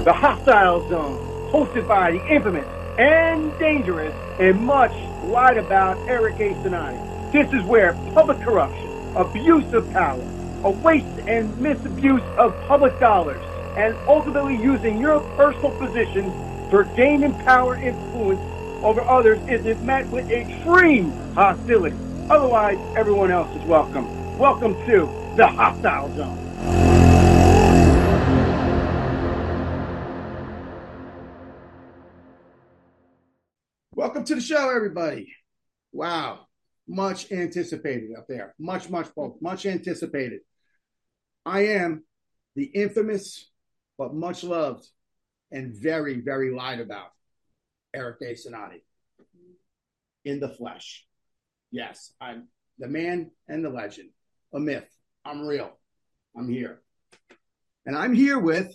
The Hostile Zone, hosted by the infamous and dangerous and much lied about Eric A. Sinani. This is where public corruption, abuse of power, a waste and misabuse of public dollars, and ultimately using your personal position for gaining power influence over others is met with extreme hostility. Otherwise, everyone else is welcome. Welcome to the Hostile Zone. Welcome to the show, everybody. Wow. Much anticipated up there. Much anticipated. I am the infamous, but much loved and very, very lied about Eric A. Sinani in the flesh. Yes, I'm the man and the legend, a myth. I'm real. I'm here. And I'm here with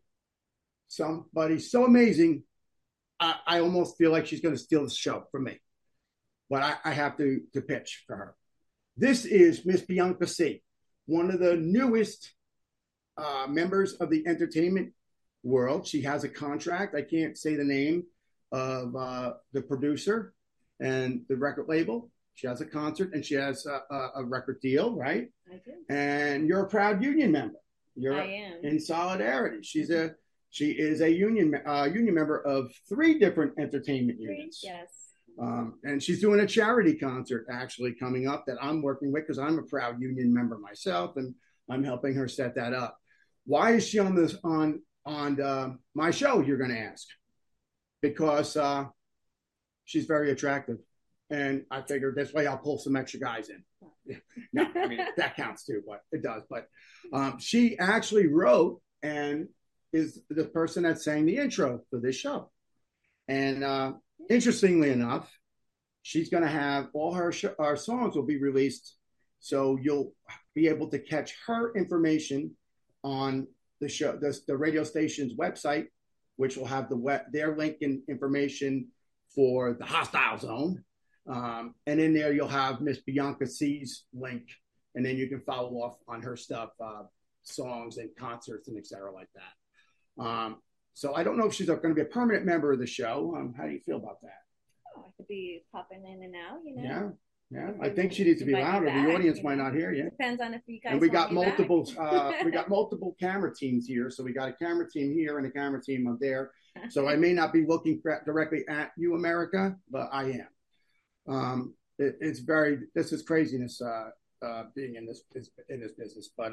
somebody so amazing, I almost feel like she's going to steal the show from me. But I have to pitch for her. This is Miss Bianca C., one of the newest members of the entertainment world. She has a contract. I can't say the name of the producer and the record label. She has a concert and she has a record deal, right? I do. And you're a proud union member. I am. In solidarity. She is a union member of 3 different entertainment units. Yes. And she's doing a charity concert actually coming up that I'm working with because I'm a proud union member myself, and I'm helping her set that up. Why is she on this on my show? You're going to ask. Because she's very attractive, and I figured this way I'll pull some extra guys in. No, I mean that counts too, but it does. But she actually wrote and is the person that sang the intro for this show. And interestingly enough, she's going to have all her songs will be released. So you'll be able to catch her information on the show, the radio station's website, which will have their link and information for the Hostile Zone. And in there, you'll have Miss Bianca C's link. And then you can follow off on her stuff, songs and concerts and et cetera like that. So I don't know if she's going to be a permanent member of the show. How do you feel about that? Oh, I could be popping in and out, you know. Yeah. I think she needs to be louder. The audience might not hear you. Depends on if you guys. And we got multiple. We got multiple camera teams here. So we got a camera team here and a camera team up there. So I may not be looking directly at you, America, but I am. This is craziness being in this business. But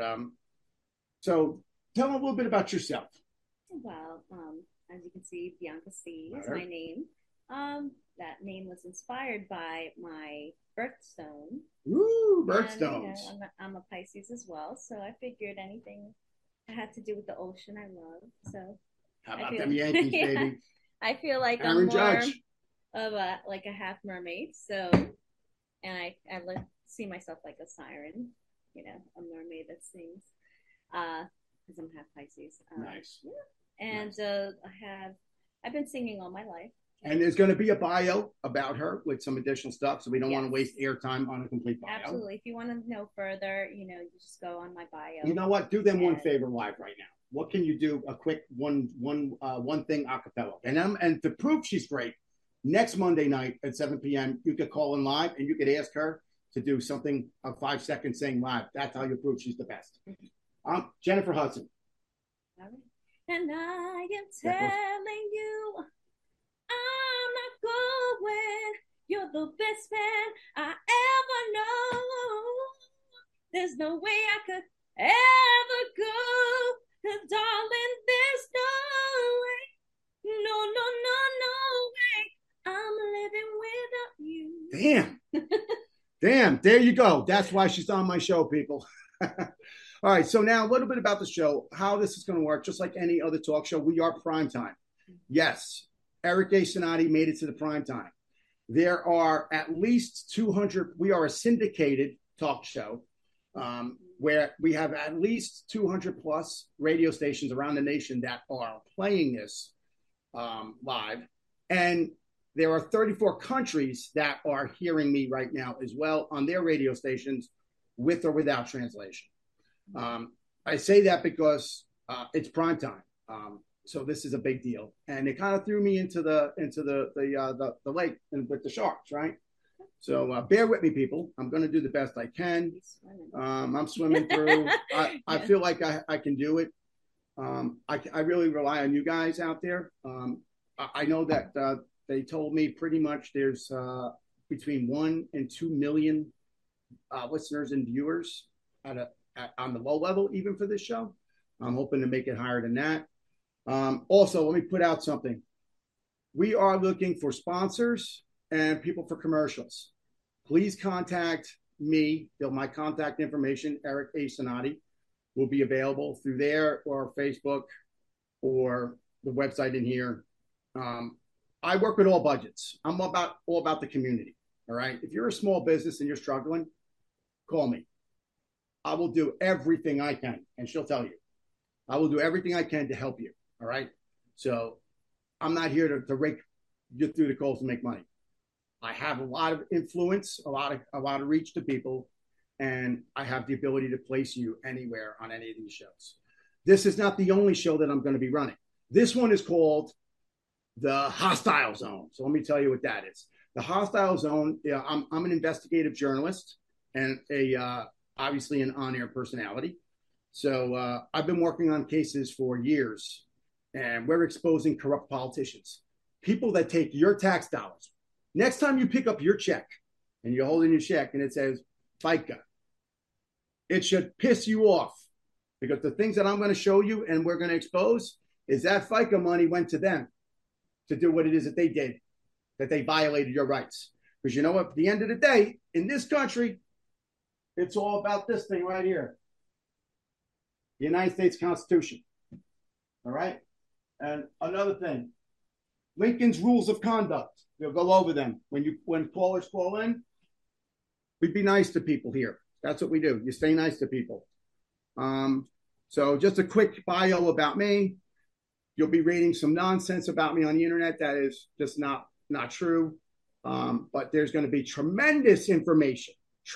so tell them a little bit about yourself. Well, as you can see, Bianca C is my name. That name was inspired by my birthstone. Ooh, birthstones. You know, I'm a Pisces as well, so I figured anything that had to do with the ocean I love. So how about them Yankees, baby? I feel like Aaron I'm more Judge. of a half mermaid. So, and I see myself like a siren, you know, a mermaid that sings. Because I'm half Pisces. Nice. Yeah. And nice. I've been singing all my life. And there's going to be a bio about her with some additional stuff, so we don't want to waste airtime on a complete bio. Absolutely. If you want to know further, you know, you just go on my bio. You know what? Do them one favor live right now. What can you do? A quick one thing a cappella. And to prove she's great, next Monday night at 7 p.m., you could call in live and you could ask her to do something of 5 seconds saying live. That's how you prove she's the best. Jennifer Hudson. All right. And I am telling you, I'm not going. You're the best man I ever know. There's no way I could ever go. 'Cause darling, there's no way. No way. I'm living without you. Damn. There you go. That's why she's on my show, people. All right, so now a little bit about the show, how this is going to work. Just like any other talk show, we are primetime. Yes, Eric A. Sinani made it to the primetime. There are at least 200. We are a syndicated talk show where we have at least 200 plus radio stations around the nation that are playing this live. And there are 34 countries that are hearing me right now as well on their radio stations with or without translation. I say that because it's prime time. So this is a big deal, and it kind of threw me into the lake and with the sharks, right? So bear with me, people. I'm going to do the best I can. I'm swimming through. I feel like I can do it. I really rely on you guys out there. I know that they told me pretty much there's between 1 and 2 million listeners and viewers on the low level, even for this show. I'm hoping to make it higher than that. Also, let me put out something. We are looking for sponsors and people for commercials. Please contact me. My contact information, Eric A. Sonati, will be available through there or Facebook or the website in here. I work with all budgets. I'm all about the community. All right. If you're a small business and you're struggling, call me. I will do everything I can, and she'll tell you. I will do everything I can to help you. All right. So I'm not here to rake you through the coals to make money. I have a lot of influence, a lot of reach to people, and I have the ability to place you anywhere on any of these shows. This is not the only show that I'm going to be running. This one is called The Hostile Zone. So let me tell you what that is. The Hostile Zone. Yeah, I'm an investigative journalist and obviously an on-air personality. So I've been working on cases for years, and we're exposing corrupt politicians, people that take your tax dollars. Next time you pick up your check and you're holding your check and it says FICA, it should piss you off, because the things that I'm going to show you and we're going to expose is that FICA money went to them to do what it is that they did, that they violated your rights. Because you know what? At the end of the day, in this country, it's all about this thing right here. The United States Constitution. All right? And another thing, Lincoln's rules of conduct. We'll go over them. When callers call in, we be nice to people here. That's what we do. You stay nice to people. So just a quick bio about me. You'll be reading some nonsense about me on the internet that is just not true. But there's going to be tremendous information.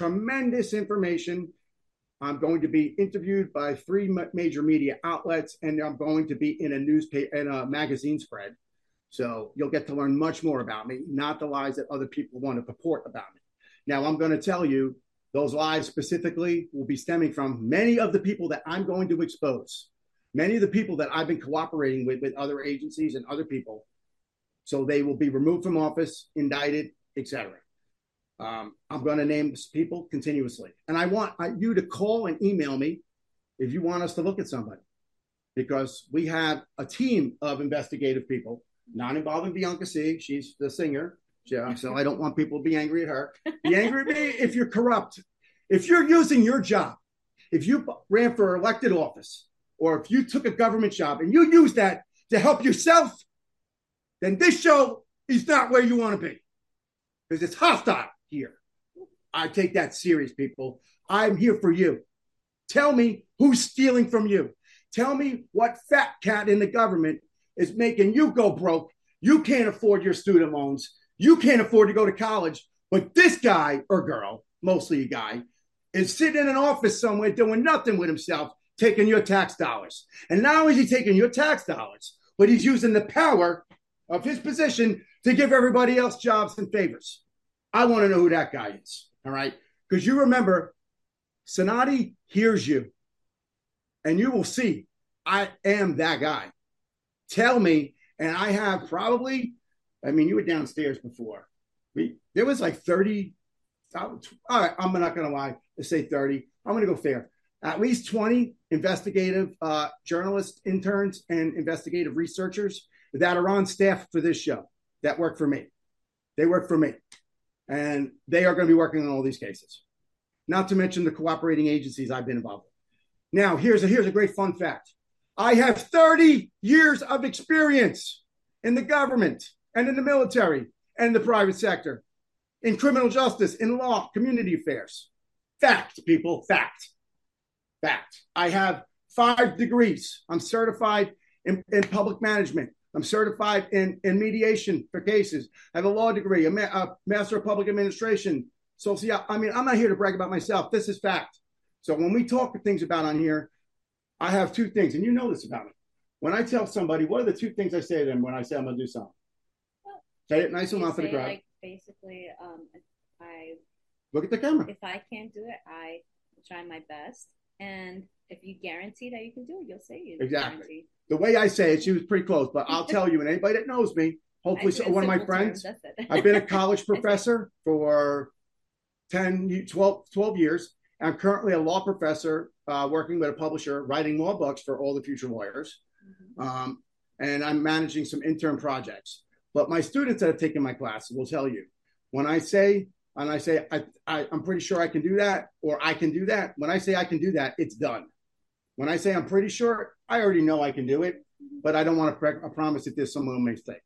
I'm going to be interviewed by 3 major media outlets, and I'm going to be in a newspaper and a magazine spread. So you'll get to learn much more about me, not the lies that other people want to purport about me. Now, I'm going to tell you those lies specifically will be stemming from many of the people that I'm going to expose, many of the people that I've been cooperating with other agencies and other people. So they will be removed from office, indicted, etc. I'm going to name people continuously. And I want you to call and email me if you want us to look at somebody, because we have a team of investigative people, not involving Bianca C. She's the singer. So I don't want people to be angry at her. Be angry at me if you're corrupt. If you're using your job, if you ran for elected office, or if you took a government job and you use that to help yourself, then this show is not where you want to be, because it's hostile here. I take that serious, people. I'm here for you. Tell me who's stealing from you. Tell me what fat cat in the government is making you go broke. You can't afford your student loans. You can't afford to go to college. But this guy or girl, mostly a guy, is sitting in an office somewhere doing nothing with himself, taking your tax dollars. And not only is he taking your tax dollars, but he's using the power of his position to give everybody else jobs and favors. I want to know who that guy is, all right? Because you remember, Sonati hears you, and you will see I am that guy. Tell me, and I have probably, you were downstairs before. There was like 30, all right, I'm not going to lie, let's say 30. I'm going to go fair. At least 20 investigative journalists, interns, and investigative researchers that are on staff for this show that work for me. They work for me. And they are going to be working on all these cases. Not to mention the cooperating agencies I've been involved with. Now, here's a great fun fact. I have 30 years of experience in the government and in the military and the private sector, in criminal justice, in law, community affairs. Fact, people, fact. I have 5 degrees. I'm certified in public management. I'm certified in mediation for cases. I have a law degree, a master of public administration. I'm not here to brag about myself. This is fact. So when we talk things about on here, I have 2 things, and you know this about me. When I tell somebody, what are the two things I say to them when I say I'm going to do something? Say it nice and loud for the crowd. Like basically, if I look at the camera. If I can't do it, I try my best. And if you guarantee that you can do it, you'll say you exactly. Guarantee. The way I say it, she was pretty close, but I'll tell you, and anybody that knows me, hopefully one of my friends, I've been a college professor for 12 years. I'm currently a law professor working with a publisher, writing law books for all the future lawyers. Mm-hmm. And I'm managing some intern projects. But my students that have taken my classes will tell you, when I say, I'm pretty sure I can do that, or I can do that. When I say I can do that, it's done. When I say I'm pretty sure, I already know I can do it, but I don't want to promise that there's some little mistake.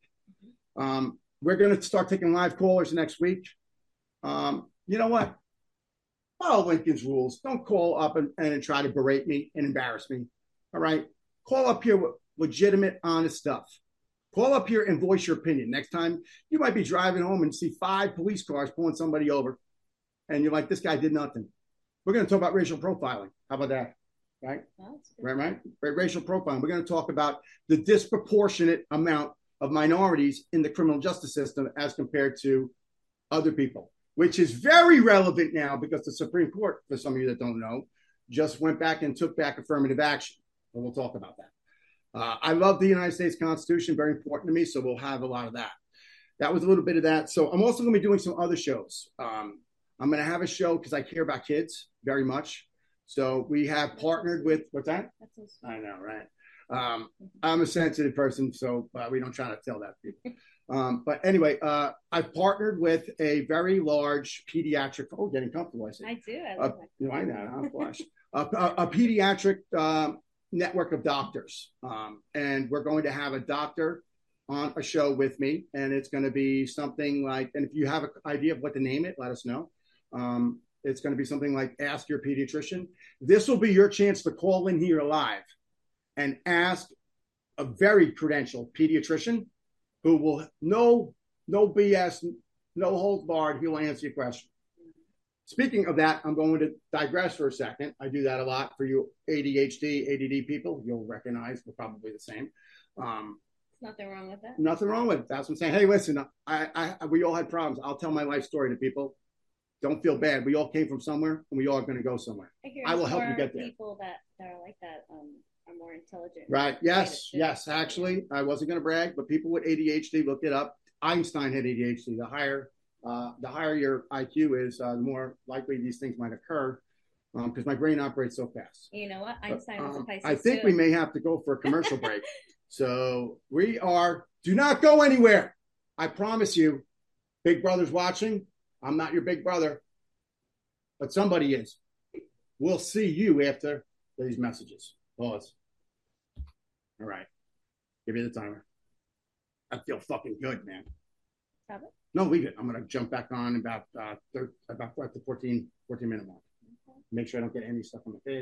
We're going to start taking live callers next week. You know what? Follow Lincoln's rules. Don't call up and try to berate me and embarrass me. All right? Call up here with legitimate, honest stuff. Call up here and voice your opinion. Next time, you might be driving home and see 5 police cars pulling somebody over, and you're like, this guy did nothing. We're going to talk about racial profiling. How about that? Right? Right. Racial profiling. We're going to talk about the disproportionate amount of minorities in the criminal justice system as compared to other people, which is very relevant now because the Supreme Court, for some of you that don't know, just went back and took back affirmative action. And we'll talk about that. I love the United States Constitution, very important to me, so we'll have a lot of that. That was a little bit of that. So I'm also going to be doing some other shows. I'm going to have a show because I care about kids very much. So we have partnered with, what's that? I know, right? I'm a sensitive person, so we don't try to tell that to people. But anyway, I've partnered with a very large pediatric, getting comfortable, I see. I do. I love that. I know, I'm flush. A pediatric network of doctors. And we're going to have a doctor on a show with me, and it's going to be something like, and if you have an idea of what to name it, let us know. It's going to be something like Ask Your Pediatrician. This will be your chance to call in here live and ask a very credentialed pediatrician who will no BS, no holds barred. He will answer your question. Speaking of that, I'm going to digress for a second. I do that a lot for you ADHD, ADD people. You'll recognize we're probably the same. Nothing wrong with that. Nothing wrong with it. That's what I'm saying. Hey, listen, we all had problems. I'll tell my life story to people. Don't feel bad. We all came from somewhere, and we all are going to go somewhere. I will help you get there. People that are like that are more intelligent. Right. Yes. Actually, I wasn't going to brag, but people with ADHD, look it up. Einstein had ADHD. The higher your IQ is, the more likely these things might occur, because my brain operates so fast. You know what? Einstein was a Pisces I think we may have to go for a commercial break. So do not go anywhere. I promise you, Big Brother's watching. I'm not your big brother, but somebody is. We'll see you after these messages. Pause. All right. Give me the timer. I feel fucking good, man. Have it? No, leave it. I'm going to jump back on about the 14-minute mark. Okay. Make sure I don't get any stuff on my face.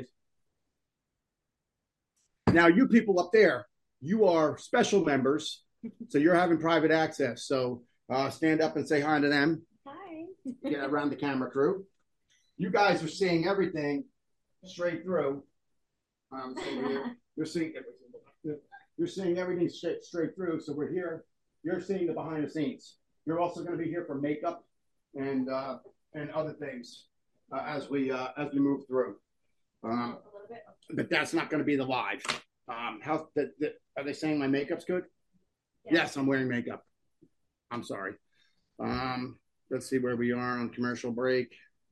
Now, you people up there, you are special members, so you're having private access. So stand up and say hi to them. Hi. Get around the camera crew. You guys are seeing everything straight through. You're seeing everything straight through. So we're here. You're seeing the behind the scenes. You're also going to be here for makeup and other things as we move through. But that's not going to be the live. Are they saying my makeup's good? Yeah. Yes, I'm wearing makeup. I'm sorry. Let's see where we are on commercial break.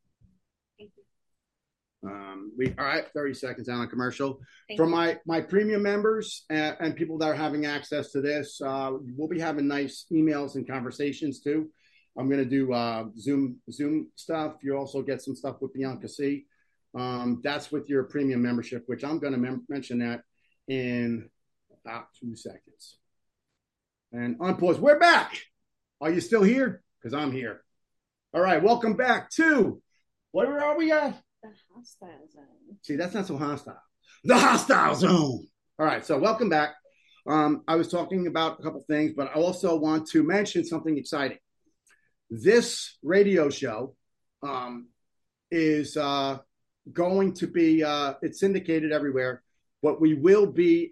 All right, 30 seconds down on commercial. For my premium members and people that are having access to this, we'll be having nice emails and conversations too. I'm going to do Zoom stuff. You also get some stuff with Bianca C. That's with your premium membership, which I'm going to mention that in about 2 seconds. And on pause. We're back. Are you still here? Because I'm here. All right, welcome back to, where are we at? The hostile zone. See, that's not so hostile. The hostile zone. All right, so welcome back. I was talking about a couple things, but I also want to mention something exciting. This radio show is going to be, it's syndicated everywhere, but we will be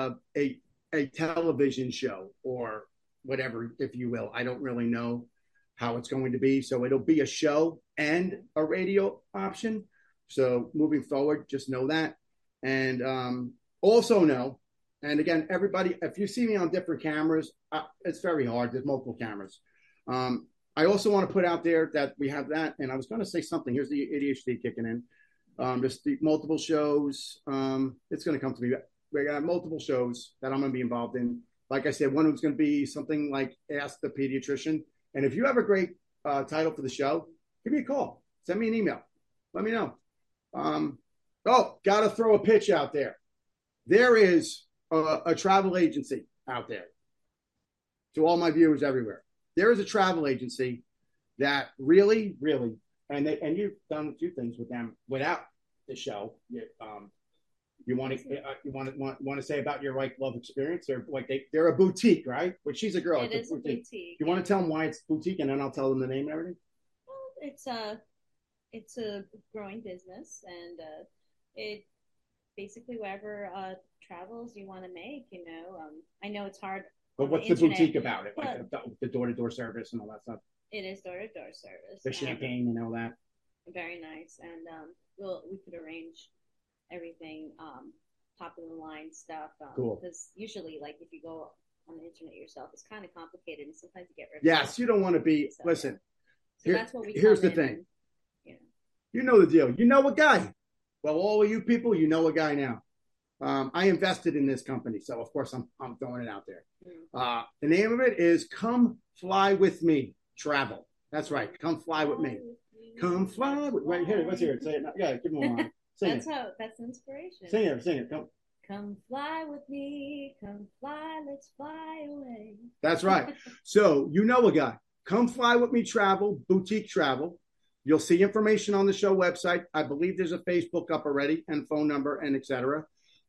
a television show or whatever, if you will. I don't really know how it's going to be. So it'll be a show and a radio option. So moving forward, just know that. And also know, and again, everybody, if you see me on different cameras, it's very hard. There's multiple cameras. I also want to put out there that we have that. And I was going to say something. Here's the ADHD kicking in. There's the multiple shows. It's going to come to me. We got multiple shows that I'm going to be involved in. Like I said, one was going to be something like Ask the Pediatrician. And if you have a great title for the show, give me a call. Send me an email. Let me know. Got to throw a pitch out there. There is a travel agency out there. To all my viewers everywhere, there is a travel agency that really, really, and you've done a few things with them without the show. You want to say about your love experience? They're a boutique, right? But she's a girl. It is a boutique. You want to tell them why it's boutique, and then I'll tell them the name and everything. Well, it's a growing business, and it basically whatever travels you want to make. I know it's hard. But what's the boutique about it? Like the door-to-door service and all that stuff. It is door-to-door service. The champagne and all that. Very nice, and we could arrange everything, top of the line stuff. Cool. Because usually, like if you go on the internet yourself, it's kind of complicated, and sometimes you get. Yes, you don't want to be. So, listen. So that's what we. Here's the thing. You know the deal. You know a guy. Well, all of you people, you know a guy now. I invested in this company, so of course I'm throwing it out there. The name of it is Come Fly With Me Travel. That's right. Come fly with me. Come fly with me. Here, let's hear it. Say it. Yeah, give me one. That's inspiration. Sing it. Come fly with me. Come fly. Let's fly away. That's right. So you know a guy. Come Fly With Me Travel, boutique travel. You'll see information on the show website. I believe there's a Facebook up already and phone number and etc.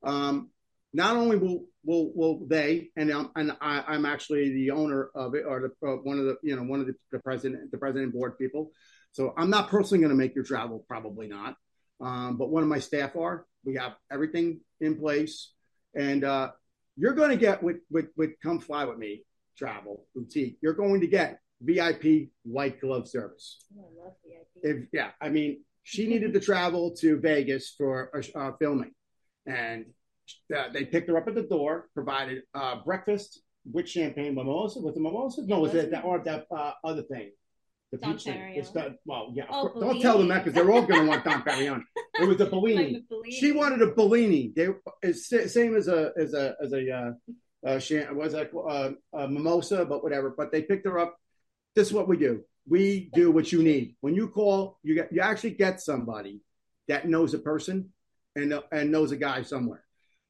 Not only will they, and I'm actually the owner of it, or one of the president board people. So I'm not personally going to make your travel, probably not. But one of my staff are. We have everything in place, and you're going to get with Come Fly With Me Travel Boutique. You're going to get VIP white glove service. Oh, I love VIP. I mean, she needed to travel to Vegas for filming, and they picked her up at the door, provided breakfast with champagne, mimosa. Was it mimosa? No, was it that other thing? The peach thing. Well, yeah. Oh, don't tell them that because they're all going to want Dom Perignon. It was the Bellini. She wanted a Bellini. It's same as a mimosa, but whatever. But they picked her up. This is what we do. We do what you need. When you call, you actually get somebody that knows a person and knows a guy somewhere.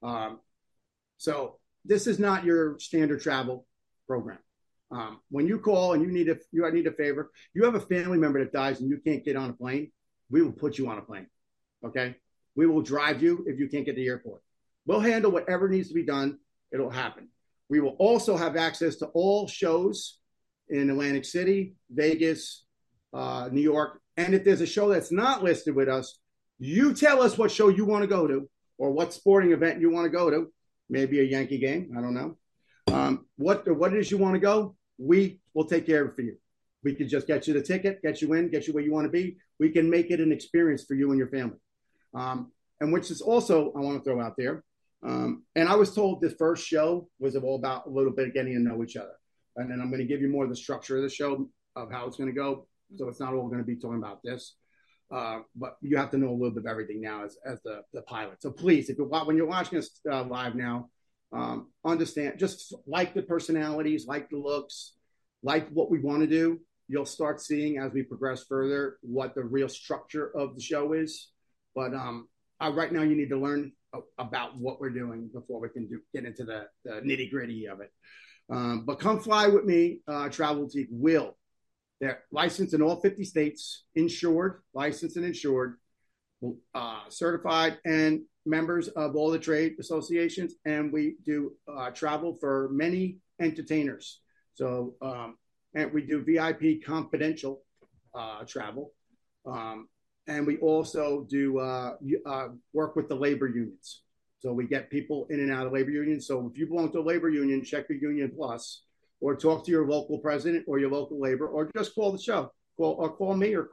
So this is not your standard travel program. When you call and you need a favor, you have a family member that dies and you can't get on a plane, we will put you on a plane. Okay. We will drive you if you can't get to the airport. We'll handle whatever needs to be done. It'll happen. We will also have access to all shows in Atlantic City, Vegas, New York. And if there's a show that's not listed with us, you tell us what show you want to go to or what sporting event you want to go to. Maybe a Yankee game. I don't know. What it is you want to go, we will take care of it for you. We can just get you the ticket, get you in, get you where you want to be. We can make it an experience for you and your family. And which is also, I want to throw out there. And I was told the first show was all about a little bit of getting to know each other. And then I'm going to give you more of the structure of the show of how it's going to go. So it's not all going to be talking about this. But you have to know a little bit of everything now as the pilot. So please, when you're watching us live now, understand, just like the personalities, like the looks, like what we want to do. You'll start seeing as we progress further what the real structure of the show is. But right now you need to learn about what we're doing before we can get into the nitty gritty of it. But Come Fly With Me Travel Boutique will. They're licensed in all 50 states, licensed and insured, certified, and members of all the trade associations. And we do travel for many entertainers. So, and we do VIP confidential travel. And we also do work with the labor unions. So we get people in and out of labor unions. So if you belong to a labor union, check your Union Plus, or talk to your local president or your local labor, or just call the show. Call me, or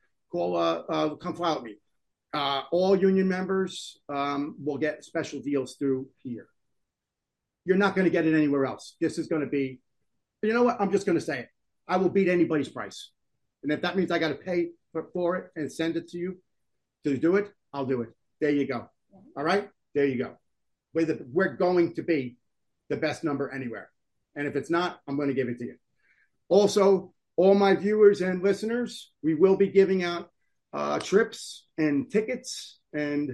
come file with me. All union members will get special deals through here. You're not going to get it anywhere else. This is going to be, you know what? I'm just going to say it. I will beat anybody's price. And if that means I got to pay for it and send it to you to do it, I'll do it. There you go. All right? There you go. We're going to be the best number anywhere. And if it's not, I'm going to give it to you. Also, all my viewers and listeners, we will be giving out trips and tickets and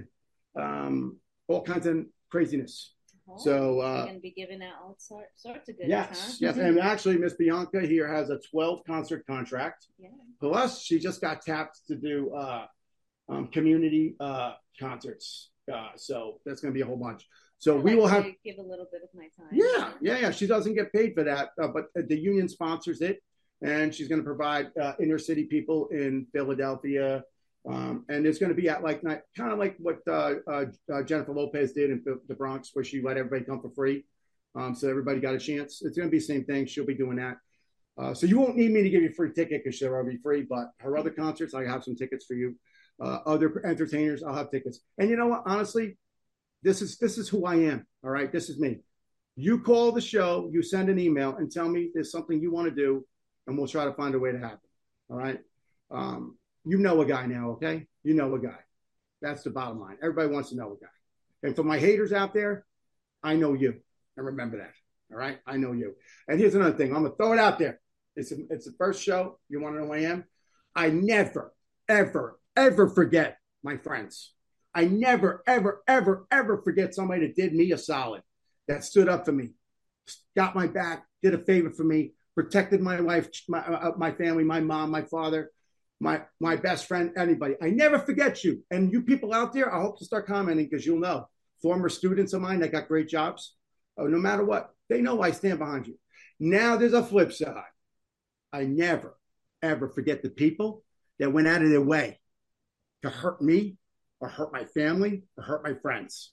all kinds of craziness. Oh, so you're going to be giving out all sorts of goodies, yes, huh? yes. And actually, Miss Bianca here has a 12 concert contract. Yeah. Plus, she just got tapped to do community concerts. So that's going to be a whole bunch. So we will have give a little bit of my time. Yeah. She doesn't get paid for that, but the union sponsors it, and she's going to provide inner city people in Philadelphia. And it's going to be at kind of like what Jennifer Lopez did in the Bronx, where she let everybody come for free. So everybody got a chance. It's going to be the same thing. She'll be doing that. So you won't need me to give you a free ticket because she'll already be free. But her other concerts, I have some tickets for you. Other entertainers, I'll have tickets. And you know what? Honestly, this is who I am. All right, this is me. You call the show, you send an email, and tell me there's something you want to do, and we'll try to find a way to happen. All right. You know a guy now, okay? You know a guy. That's the bottom line. Everybody wants to know a guy. And for my haters out there, I know you. And remember that. All right? I know you. And here's another thing. I'm going to throw it out there. It's the first show. You want to know who I am? I never, ever, ever forget my friends. I never, ever, ever, ever forget somebody that did me a solid, that stood up for me, got my back, did a favor for me, protected my wife, my family, my mom, my father, my best friend, anybody. I never forget you. And you people out there, I hope to start commenting, because you'll know. Former students of mine that got great jobs, no matter what, they know I stand behind you. Now there's a flip side. I never, ever forget the people that went out of their way to hurt me or hurt my family or hurt my friends.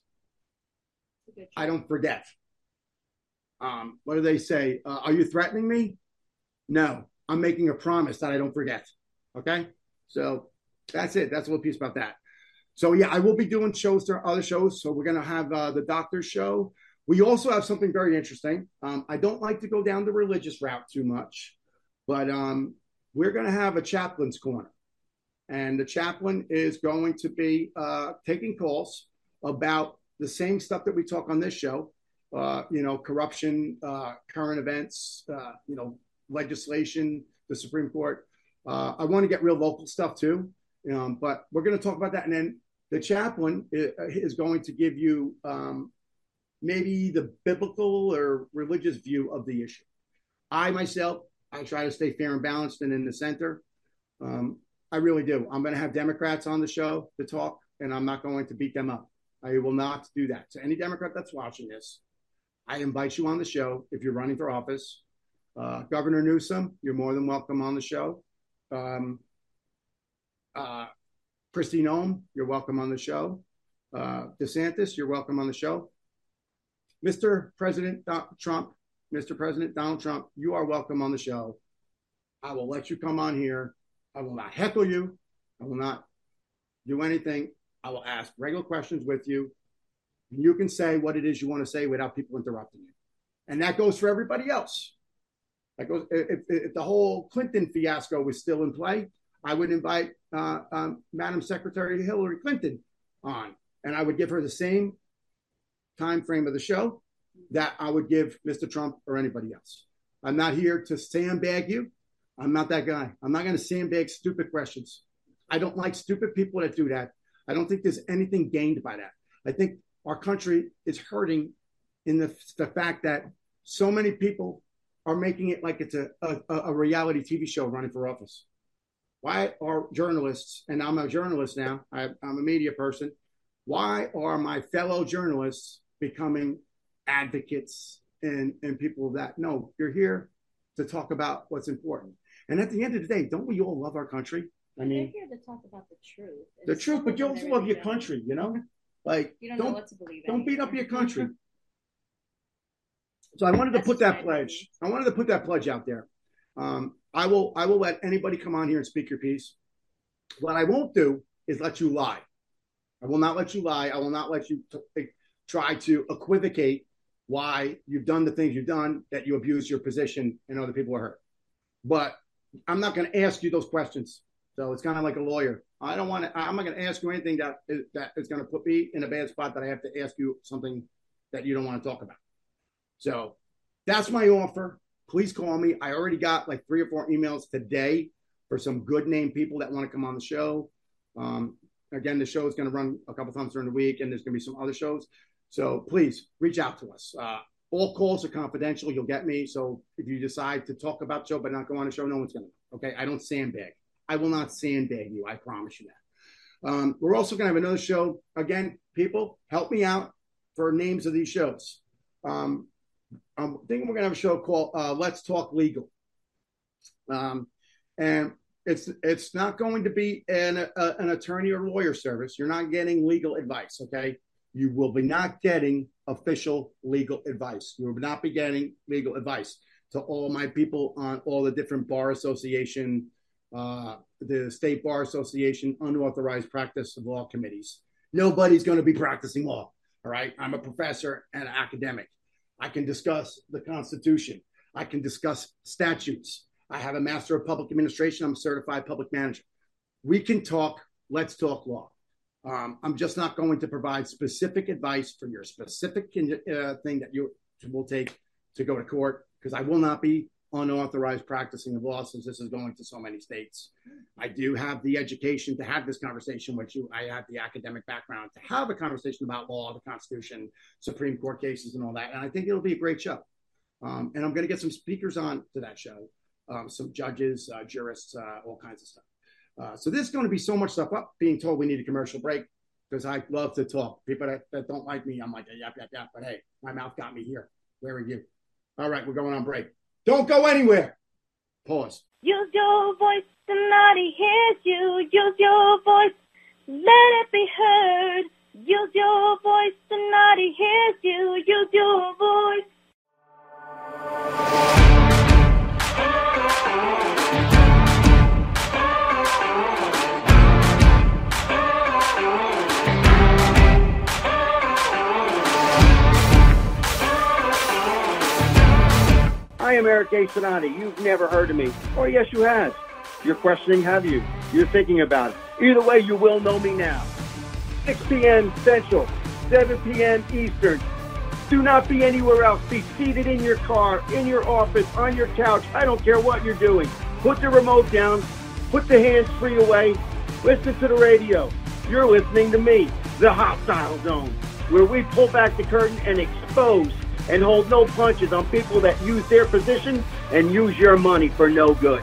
I don't forget. What do they say? Are you threatening me? No, I'm making a promise that I don't forget. Okay, so that's it. That's a little piece about that. So yeah, I will be doing shows. There are other shows. So we're going to have the doctor's show. We also have something very interesting. I don't like to go down the religious route too much, but we're going to have a chaplain's corner. And the chaplain is going to be taking calls about the same stuff that we talk on this show. Corruption, current events, legislation, the Supreme Court. I want to get real local stuff too, but we're going to talk about that. And then the chaplain is going to give you maybe the biblical or religious view of the issue. I try to stay fair and balanced and in the center. I really do. I'm going to have Democrats on the show to talk, and I'm not going to beat them up. I will not do that. So any Democrat that's watching this, I invite you on the show if you're running for office. Governor Newsom, you're more than welcome on the show. Kristi Noem, you're welcome on the show. DeSantis, you're welcome on the show. Mr. President Donald Trump, you are welcome on the show. I will let you come on here. I will not heckle you. I will not do anything. I will ask regular questions with you. And you can say what it is you want to say without people interrupting you. And that goes for everybody else. That goes, if the whole Clinton fiasco was still in play, I would invite Madam Secretary Hillary Clinton on, and I would give her the same time frame of the show that I would give Mr. Trump or anybody else. I'm not here to sandbag you. I'm not that guy. I'm not going to sandbag stupid questions. I don't like stupid people that do that. I don't think there's anything gained by that. I think our country is hurting in the fact that so many people are making it like it's a reality TV show running for office. Why are journalists, and I'm a journalist now, I'm a media person, why are my fellow journalists becoming advocates and people of that? No, you're here to talk about what's important. And at the end of the day, don't we all love our country? I mean, they're here to talk about the truth. The truth, but you also love your country, you know? Like, You don't know what to believe in. Don't beat up your country. So I wanted to put that pledge. I wanted to put that pledge out there. I will let anybody come on here and speak your piece. What I won't do is let you lie. I will not let you lie. I will not let you try to equivocate why you've done the things you've done, that you abuse your position and other people are hurt. But I'm not going to ask you those questions. So it's kind of like a lawyer. I'm not going to ask you anything that is going to put me in a bad spot that I have to ask you something that you don't want to talk about. So that's my offer. Please call me. I already got like 3 or 4 emails today for some good name people that want to come on the show. Again, the show is going to run a couple times during the week, and there's going to be some other shows. So please reach out to us. All calls are confidential. You'll get me. So if you decide to talk about the show but not go on the show, no one's going to. Okay? I don't sandbag. I will not sandbag you. I promise you that. We're also going to have another show. Again, people, help me out for names of these shows. I'm thinking we're going to have a show called Let's Talk Legal. And it's not going to be an attorney or lawyer service. You're not getting legal advice, okay? You will be not getting official legal advice. You will not be getting legal advice. To all my people on all the different bar association, the state bar association, unauthorized practice of law committees. Nobody's going to be practicing law, all right? I'm a professor and an academic. I can discuss the Constitution. I can discuss statutes. I have a Master of Public Administration. I'm a certified public manager. We can talk. Let's talk law. I'm just not going to provide specific advice for your specific thing that you will take to go to court, because I will not be unauthorized practicing of law, since this is going to so many states. I do have the education to have this conversation with you. I have the academic background to have a conversation about law, the Constitution, Supreme Court cases, and all that. And I think it'll be a great show. And I'm going to get some speakers on to that show, some judges, jurists, all kinds of stuff. So there's going to be so much stuff up. Being told we need a commercial break, because I love to talk. People that don't like me, I'm like, yap, yap, yap. But hey, my mouth got me here. Where are you? All right, we're going on break. Don't go anywhere. Pause. Use your voice, somebody hears you. Use your voice, let it be heard. Use your voice, somebody hears you. Use your voice. I am Eric A. Sonati. You've never heard of me. Or yes, you have. You're questioning, have you? You're thinking about it. Either way, you will know me now. 6 p.m. Central, 7 p.m. Eastern. Do not be anywhere else. Be seated in your car, in your office, on your couch. I don't care what you're doing. Put the remote down. Put the hands-free away. Listen to the radio. You're listening to me, the Hostile Zone, where we pull back the curtain and expose and hold no punches on people that use their position and use your money for no good.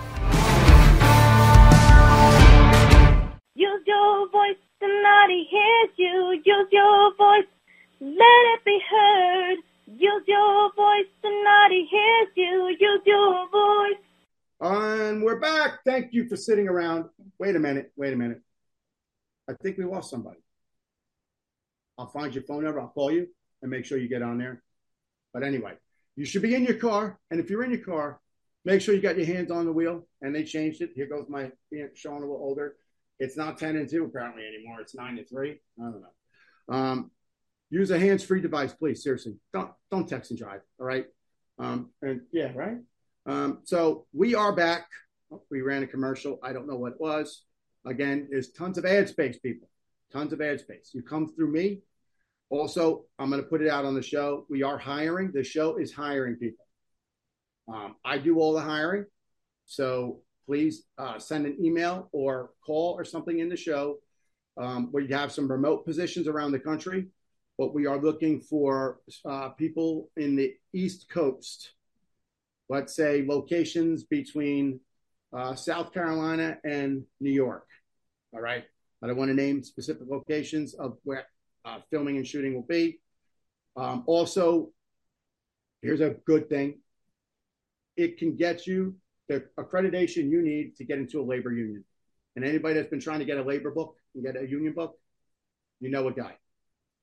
Use your voice, somebody hears you. Use your voice, let it be heard. Use your voice, somebody hears you. Use your voice. And we're back. Thank you for sitting around. Wait a minute. I think we lost somebody. I'll find your phone number. I'll call you and make sure you get on there. But anyway, you should be in your car. And if you're in your car, make sure you got your hands on the wheel. And they changed it. Here goes my showing a little older. It's not 10 and 2 apparently anymore. It's 9 and 3. I don't know. Use a hands-free device, please. Seriously, don't text and drive. All right. And yeah, right. So we are back. We ran a commercial. I don't know what it was. Again, there's tons of ad space, people. Tons of ad space. You come through me. Also, I'm going to put it out on the show. We are hiring. The show is hiring people. I do all the hiring. So please send an email or call or something in the show. We have some remote positions around the country, but we are looking for people in the East Coast. Let's say locations between South Carolina and New York. All right. I don't want to name specific locations of where filming and shooting will be. Also, here's a good thing. It can get you the accreditation you need to get into a labor union. And anybody that's been trying to get a labor book and get a union book, you know a guy.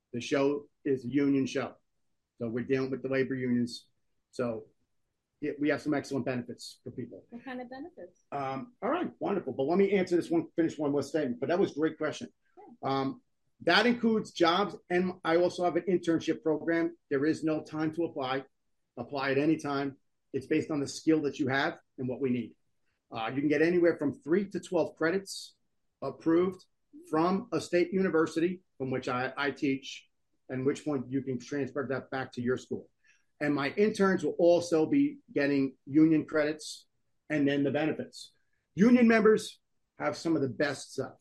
The show is a union show. So we're dealing with the labor unions. So we have some excellent benefits for people. What kind of benefits? All right, wonderful. But let me answer this one, finish one more statement. But that was a great question. Yeah. That includes jobs, and I also have an internship program. There is no time to apply. Apply at any time. It's based on the skill that you have and what we need. You can get anywhere from 3 to 12 credits approved from a state university from which I teach, and which point you can transfer that back to your school. And my interns will also be getting union credits and then the benefits. Union members have some of the best stuff.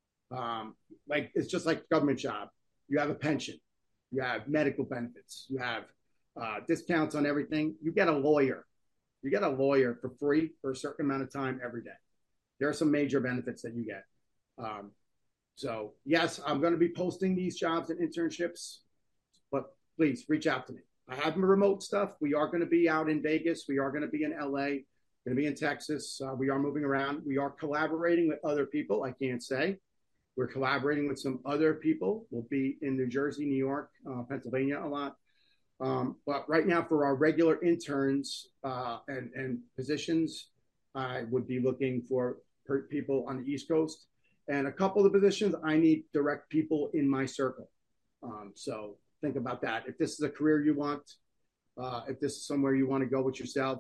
Like it's just like a government job. You have a pension, you have medical benefits, you have discounts on everything. You get a lawyer. You get a lawyer for free for a certain amount of time every day. There are some major benefits that you get. So yes, I'm going to be posting these jobs and internships, but please reach out to me. I have remote stuff. We are going to be out in Vegas. We are going to be in LA, going to be in Texas. We are moving around. We are collaborating with other people. I can't say. We're collaborating with some other people. We'll be in New Jersey, New York, Pennsylvania a lot. But right now for our regular interns and positions, I would be looking for people on the East Coast. And a couple of the positions, I need direct people in my circle. So think about that. If this is a career you want, if this is somewhere you want to go with yourself,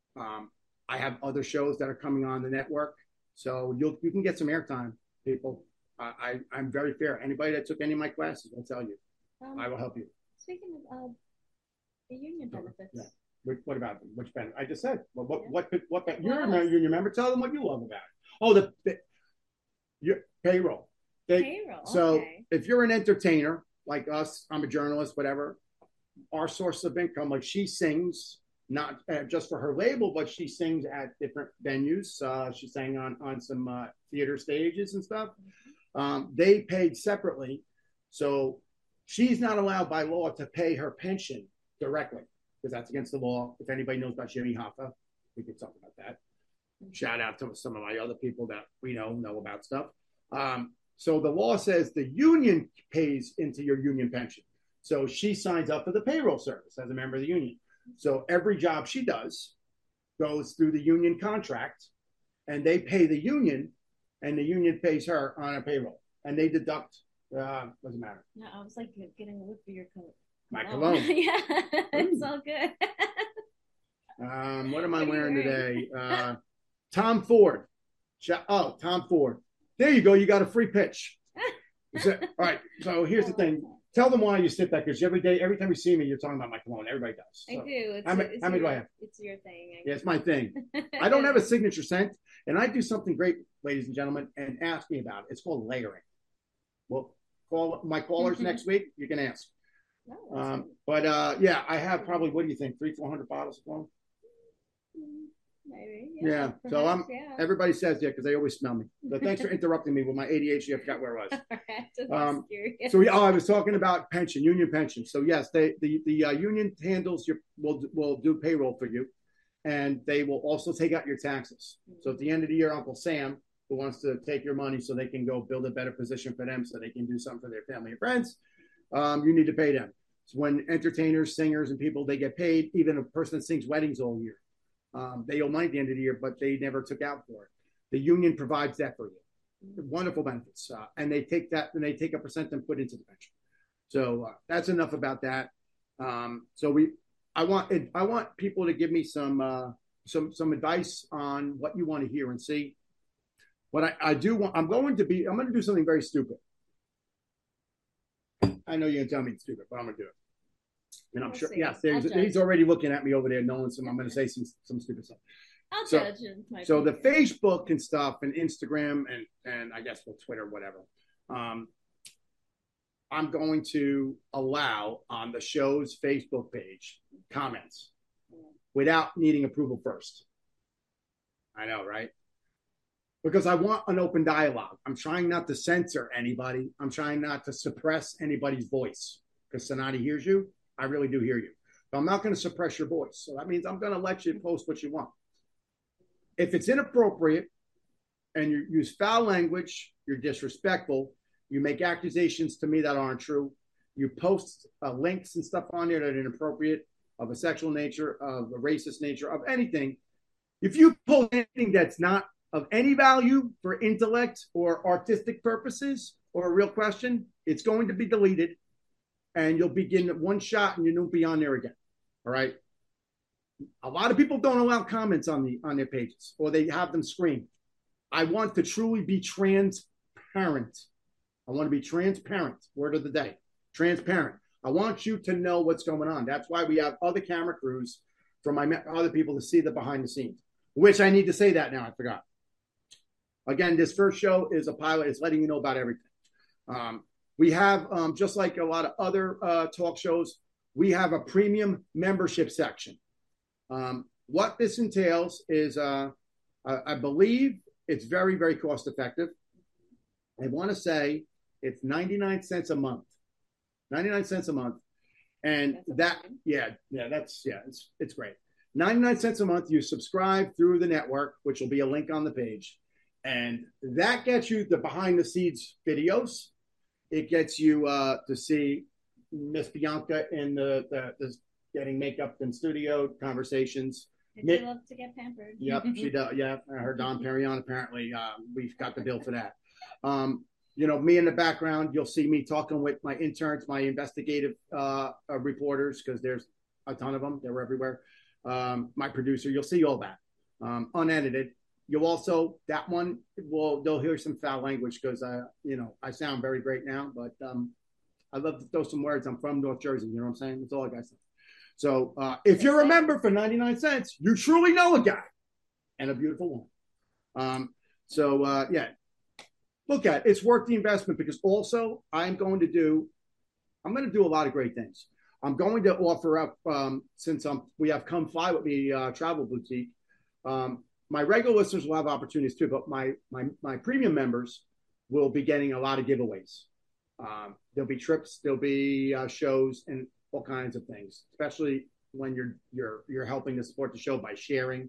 I have other shows that are coming on the network. So you can get some airtime, people. I'm very fair. Anybody that took any of my classes, I'll tell you. I will help you. Speaking of the union benefits. Yeah. What about them? Which benefit? I just said. Well, what you're a union member. Tell them what you love about it. Oh, your payroll. Payroll. So okay. If you're an entertainer like us, I'm a journalist, whatever. Our source of income, like she sings, not just for her label, but she sings at different venues. She sang on some theater stages and stuff. They paid separately, so she's not allowed by law to pay her pension directly because that's against the law. If anybody knows about Jimmy Hoffa, we could talk about that. Shout out to some of my other people that we know about stuff. So the law says the union pays into your union pension. So she signs up for the payroll service as a member of the union. So every job she does goes through the union contract, and they pay the union, and the union pays her on a payroll, and they deduct. Doesn't matter. No, I was like getting a whip for your coat. My cologne. Yeah, it's all good. What am I wearing today? Tom Ford. Tom Ford. There you go. You got a free pitch. All right. So here's the thing. Tell them why you sit that, because every time you see me, you're talking about my cologne. Everybody does. So, I do. how many do I have? It's your thing. Yeah, it's my thing. I don't have a signature scent, and I do something great, ladies and gentlemen, and ask me about it. It's called layering. Well, call my callers next week. You can ask. No, yeah, I have probably, what do you think, 300-400 bottles of cologne? Maybe. Yeah. So everybody says because they always smell me. So thanks for interrupting me with my ADHD. I forgot where it was. I was talking about pension, union pension. So yes, the union handles will do payroll for you, and they will also take out your taxes. Mm-hmm. So at the end of the year, Uncle Sam, who wants to take your money so they can go build a better position for them, so they can do something for their family and friends, you need to pay them. So when entertainers, singers, and people, they get paid, even a person that sings weddings all year. They owe money at the end of the year, but they never took out for it. The union provides that for you. Wonderful benefits. And they take that and they take a percent and put into the pension. So that's enough about that. I want people to give me some advice on what you want to hear and see. What I do want, I'm going to do something very stupid. I know you're going to tell me it's stupid, but I'm going to do it. And I'm sure, yes, he's already looking at me over there, knowing I'm going to say some stupid stuff. I'll judge him. So the Facebook and stuff, and Instagram, and I guess Twitter, whatever. I'm going to allow on the show's Facebook page comments without needing approval first. I know, right? Because I want an open dialogue. I'm trying not to censor anybody. I'm trying not to suppress anybody's voice. Because Sonati hears you. I really do hear you. But I'm not going to suppress your voice. So that means I'm going to let you post what you want. If it's inappropriate and you use foul language, you're disrespectful, you make accusations to me that aren't true, you post links and stuff on there that are inappropriate, of a sexual nature, of a racist nature, of anything, if you post anything that's not of any value for intellect or artistic purposes or a real question, it's going to be deleted, and you'll begin one shot and you won't be on there again. All right. A lot of people don't allow comments on their pages, or they have them screened. I want to truly be transparent. I want to be transparent. Word of the day. Transparent. I want you to know what's going on. That's why we have other camera crews for my other people to see the behind the scenes, which I need to say that now. I forgot. Again, this first show is a pilot. It's letting you know about everything. We have, just like a lot of other talk shows, we have a premium membership section. What this entails is, I believe it's very, very cost effective. I want to say it's 99 cents a month. 99 cents a month. And it's great. 99 cents a month. You subscribe through the network, which will be a link on the page. And that gets you the behind the scenes videos. It gets you to see Miss Bianca in the getting makeup in studio conversations. She loves to get pampered. Yep, she does. Yeah, her Don Perignon, apparently. We've got the bill for that. Me in the background, you'll see me talking with my interns, my investigative reporters, because there's a ton of them. They're everywhere. My producer, you'll see all that unedited. You'll also, that one, they'll hear some foul language because, I sound very great now, but I love to throw some words. I'm from North Jersey. You know what I'm saying? That's all I got to say. So if you're a member for 99 cents, you truly know a guy and a beautiful woman. Look at it. It's worth the investment, because also I'm going to do a lot of great things. I'm going to offer up, since we have Come Fly With Me travel boutique. My regular listeners will have opportunities too, but my premium members will be getting a lot of giveaways. There'll be trips, there'll be shows, and all kinds of things, especially when you're helping to support the show by sharing,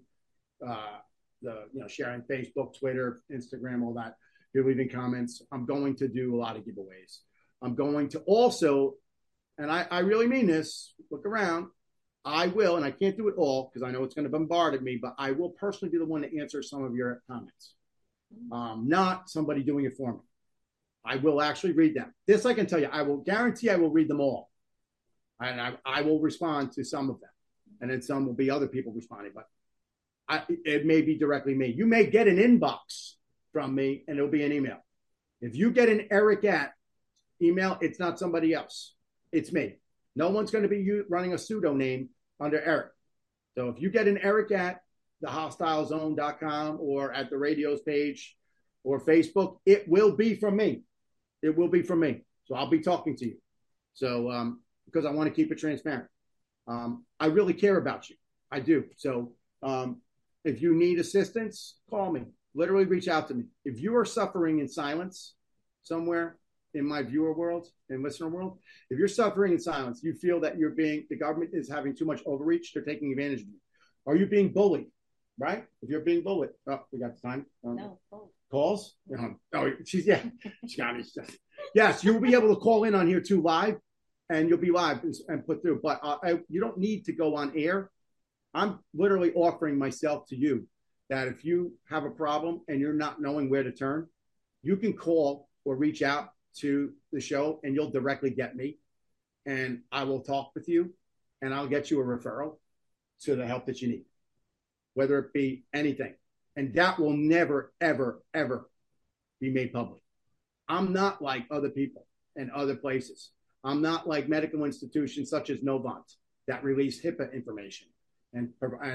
sharing Facebook, Twitter, Instagram, all that. You're leaving comments. I'm going to do a lot of giveaways. I'm going to also, and I really mean this, look around. I will, and I can't do it all because I know it's going to bombard me, but I will personally be the one to answer some of your comments. Not somebody doing it for me. I will actually read them. This I can tell you. I will guarantee I will read them all. And I will respond to some of them. And then some will be other people responding. But it may be directly me. You may get an inbox from me, and it'll be an email. If you get an Eric at email, it's not somebody else. It's me. No one's going to be running a pseudo name under Eric. So if you get an Eric at thehostilezone.com or at the radio's page or Facebook, it will be from me. It will be from me. So I'll be talking to you. So because I want to keep it transparent. I really care about you. I do. So if you need assistance, call me. Literally reach out to me. If you are suffering in silence somewhere in my viewer world and listener world, if you're suffering in silence, you feel that the government is having too much overreach, they're taking advantage of you. Are you being bullied? Right? If you're being bullied, we got the time. No. Calls? She got me. Yes, you'll be able to call in on here too live, and you'll be live and put through. But you don't need to go on air. I'm literally offering myself to you that if you have a problem and you're not knowing where to turn, you can call or reach out to the show and you'll directly get me. And I will talk with you and I'll get you a referral to the help that you need, whether it be anything. And that will never, ever, ever be made public. I'm not like other people and other places. I'm not like medical institutions such as Novant that release HIPAA information and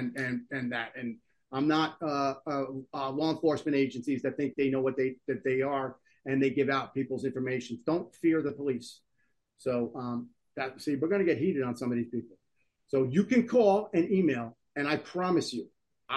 I'm not law enforcement agencies that think they know what they are and they give out people's information. Don't fear the police. So we're going to get heated on some of these people. So you can call and email, and I promise you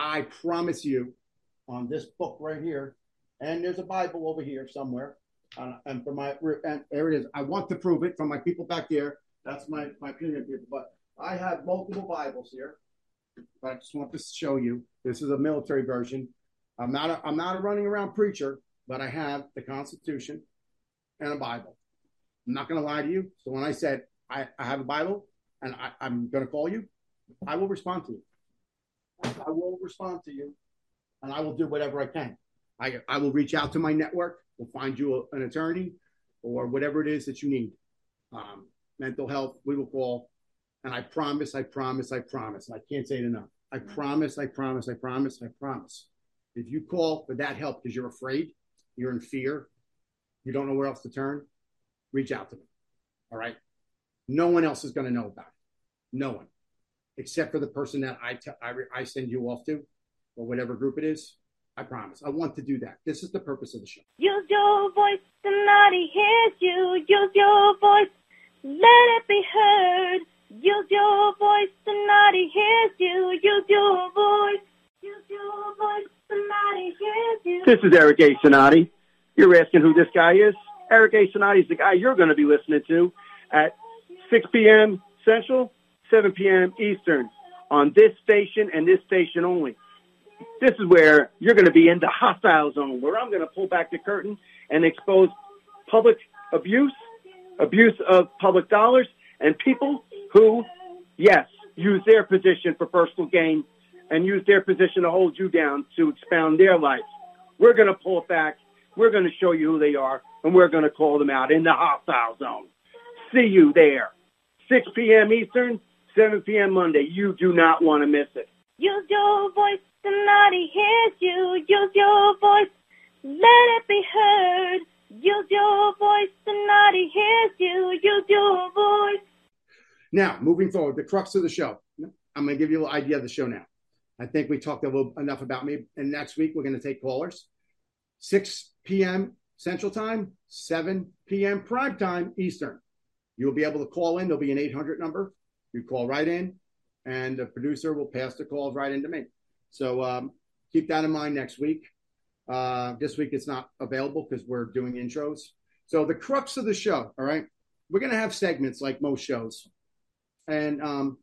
on this book right here, and there's a Bible over here somewhere. And there it is. I want to prove it from my people back there. That's my premium people. But I have multiple Bibles here. But I just want to show you. This is a military version. I'm not a running around preacher, but I have the Constitution and a Bible. I'm not going to lie to you. So when I said I have a Bible and I'm going to call you, I will respond to you. I will respond to you, and I will do whatever I can. I will reach out to my network. We'll find you an attorney or whatever it is that you need. Mental health, we will call. And I promise. I can't say it enough. I promise. If you call for that help because you're afraid, you're in fear, you don't know where else to turn, reach out to me. All right? No one else is going to know about it. No one. Except for the person that I send you off to or whatever group it is. I promise. I want to do that. This is the purpose of the show. Use your voice, somebody hears you. Use your voice, let it be heard. Use your voice, somebody hears you. Use your voice. Use your voice, somebody hears you. This is Eric A. Sonati. You're asking who this guy is? Eric A. Sonati is the guy you're going to be listening to at 6 p.m. Central, 7 p.m. Eastern on this station and this station only. This is where you're going to be in the hostile zone, where I'm going to pull back the curtain and expose public abuse of public dollars, and people who, yes, use their position for personal gain and use their position to hold you down to expound their life. We're going to pull it back. We're going to show you who they are, and we're going to call them out in the hostile zone. See you there. 6 p.m. Eastern, 7 p.m. Monday. You do not want to miss it. Use your voice, somebody hears you. Use your voice, let it be heard. Use your voice, somebody hears you. Use your voice. Now, moving forward, the crux of the show. I'm going to give you an idea of the show now. I think we talked enough about me. And next week, we're going to take callers. 6 p.m. Central Time, 7 p.m. Prime Time Eastern. You'll be able to call in. There'll be an 800 number. You call right in, and the producer will pass the calls right into me. So keep that in mind next week. This week it's not available because we're doing intros. So the crux of the show, all right, we're going to have segments like most shows. And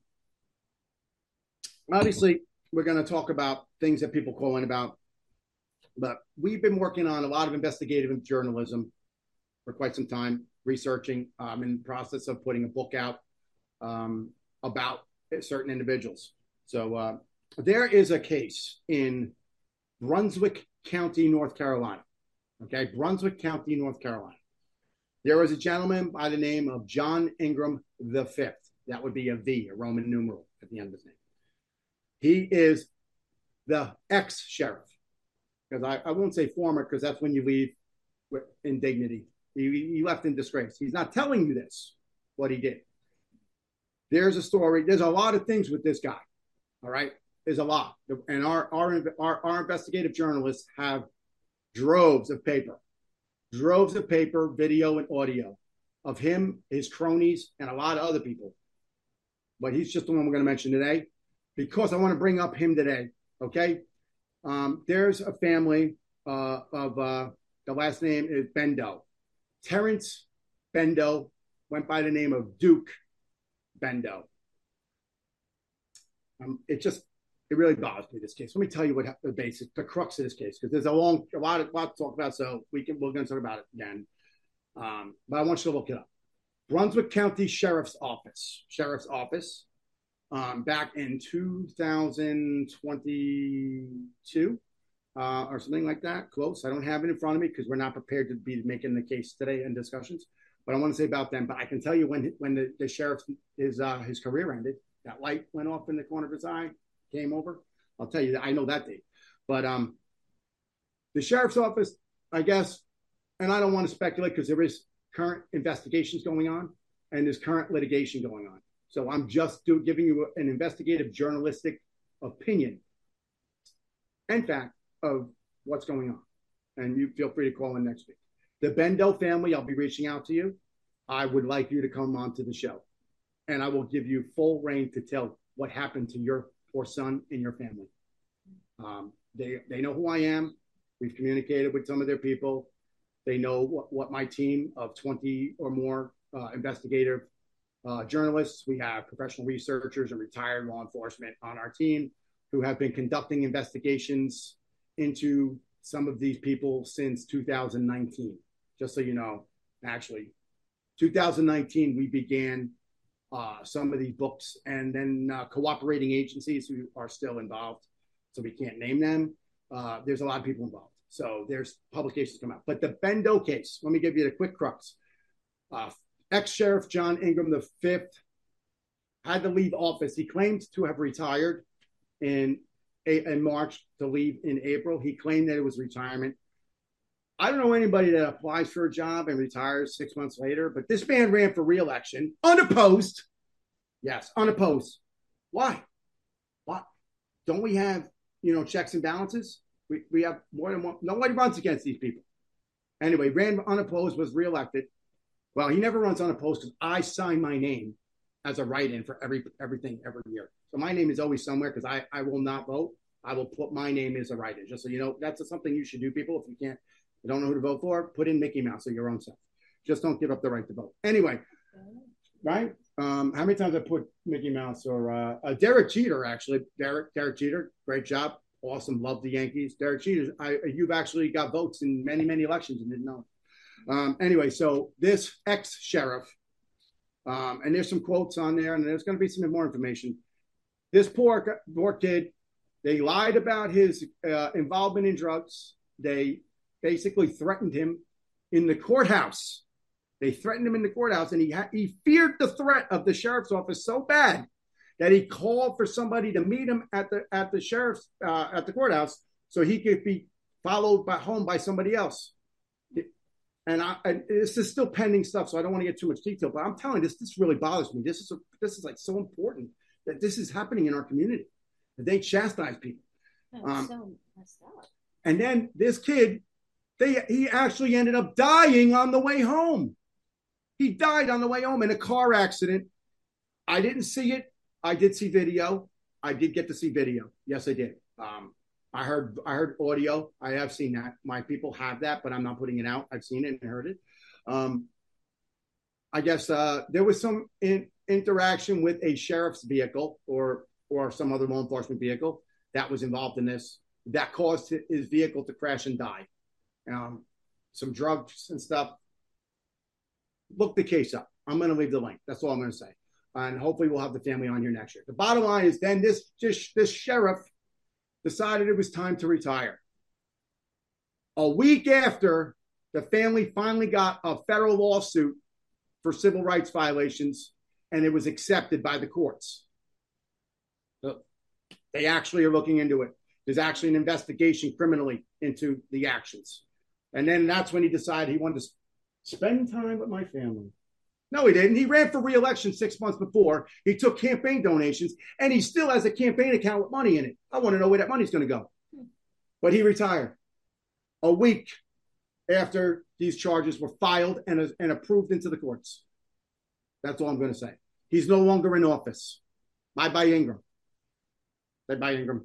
obviously, we're going to talk about things that people call in about. But we've been working on a lot of investigative journalism for quite some time, researching. In the process of putting a book out about certain individuals. So there is a case in Brunswick County, North Carolina. Okay, Brunswick County, North Carolina. There was a gentleman by the name of John Ingram V. That would be a V, a Roman numeral at the end of his name. He is the ex-sheriff. Because I won't say former, because that's when you leave with indignity. He left in disgrace. He's not telling you this, what he did. There's a story. There's a lot of things with this guy. All right? There's a lot. And our investigative journalists have droves of paper, video and audio of him, his cronies, and a lot of other people. But he's just the one we're going to mention today because I want to bring up him today. Okay? There's a family of the last name is Bendo. Terrence Bendo went by the name of Duke Bendo. It really bothers me, this case. Let me tell you what the crux of this case, because there's a lot to talk about, so we're going to talk about it again. But I want you to look it up. Brunswick County Sheriff's Office, back in 2022 or something like that, close. I don't have it in front of me because we're not prepared to be making the case today in discussions. But I want to say about them. But I can tell you when the sheriff his career ended, that light went off in the corner of his eye, came over. I'll tell you that I know that date. But the sheriff's office, I guess, and I don't want to speculate because there is current investigations going on and there's current litigation going on. So I'm just giving you an investigative journalistic opinion and fact of what's going on. And you feel free to call in next week. The Bendo family, I'll be reaching out to you. I would like you to come on to the show. And I will give you full reign to tell what happened to your poor son and your family. They know who I am. We've communicated with some of their people. They know what my team of 20 or more investigative journalists. We have professional researchers and retired law enforcement on our team who have been conducting investigations into some of these people since 2019. Just so you know, actually 2019, we began some of these books, and then cooperating agencies who are still involved, so we can't name them. There's a lot of people involved, so there's publications come out. But the Bendo case, let me give you the quick crux. Ex-Sheriff John Ingram V had to leave office. He claimed to have retired in March, to leave in April. He claimed that it was retirement. I don't know anybody that applies for a job and retires 6 months later, but this man ran for re-election unopposed. Yes, unopposed. Why? What? Don't we have, checks and balances? We have more than one. Nobody runs against these people. Anyway, ran unopposed, was reelected. Well, he never runs unopposed because I sign my name as a write-in for everything every year. So my name is always somewhere because I will not vote. I will put my name as a write-in. Just so you know, that's something you should do, people. If you don't know who to vote for, put in Mickey Mouse or your own self. Just don't give up the right to vote. Anyway, right? How many times I put Mickey Mouse or Derek Jeter, actually. Derek Jeter, great job. Awesome. Love the Yankees. Derek Jeter, you've actually got votes in many, many elections and didn't know. Anyway, so this ex-sheriff, and there's some quotes on there, and there's going to be some more information. This poor kid, they lied about his involvement in drugs. They basically threatened him in the courthouse. They threatened him in the courthouse, and he feared the threat of the sheriff's office so bad that he called for somebody to meet him at the sheriff's at the courthouse so he could be followed home by somebody else. And this is still pending stuff, so I don't want to get too much detail. But I'm telling you, this really bothers me. This is like so important that this is happening in our community. That they chastise people. That's so messed up. And then this kid, he actually ended up dying on the way home. He died on the way home in a car accident. I didn't see it. I did see video. I did get to see video. Yes, I did. I heard audio. I have seen that. My people have that, but I'm not putting it out. I've seen it and heard it. I guess there was some interaction with a sheriff's vehicle or some other law enforcement vehicle that was involved in this that caused his vehicle to crash and die. Some drugs and stuff. Look the case up. I'm going to leave the link. That's all I'm going to say. And hopefully we'll have the family on here next year. The bottom line is then this sheriff decided it was time to retire. A week after, the family finally got a federal lawsuit for civil rights violations, and it was accepted by the courts. So they actually are looking into it. There's actually an investigation criminally into the actions. And then that's when he decided he wanted to spend time with my family. No, he didn't. He ran for re-election 6 months before. He took campaign donations, and he still has a campaign account with money in it. I want to know where that money's going to go. But he retired a week after these charges were filed and approved into the courts. That's all I'm going to say. He's no longer in office. Bye-bye, Ingram. Bye-bye, Ingram.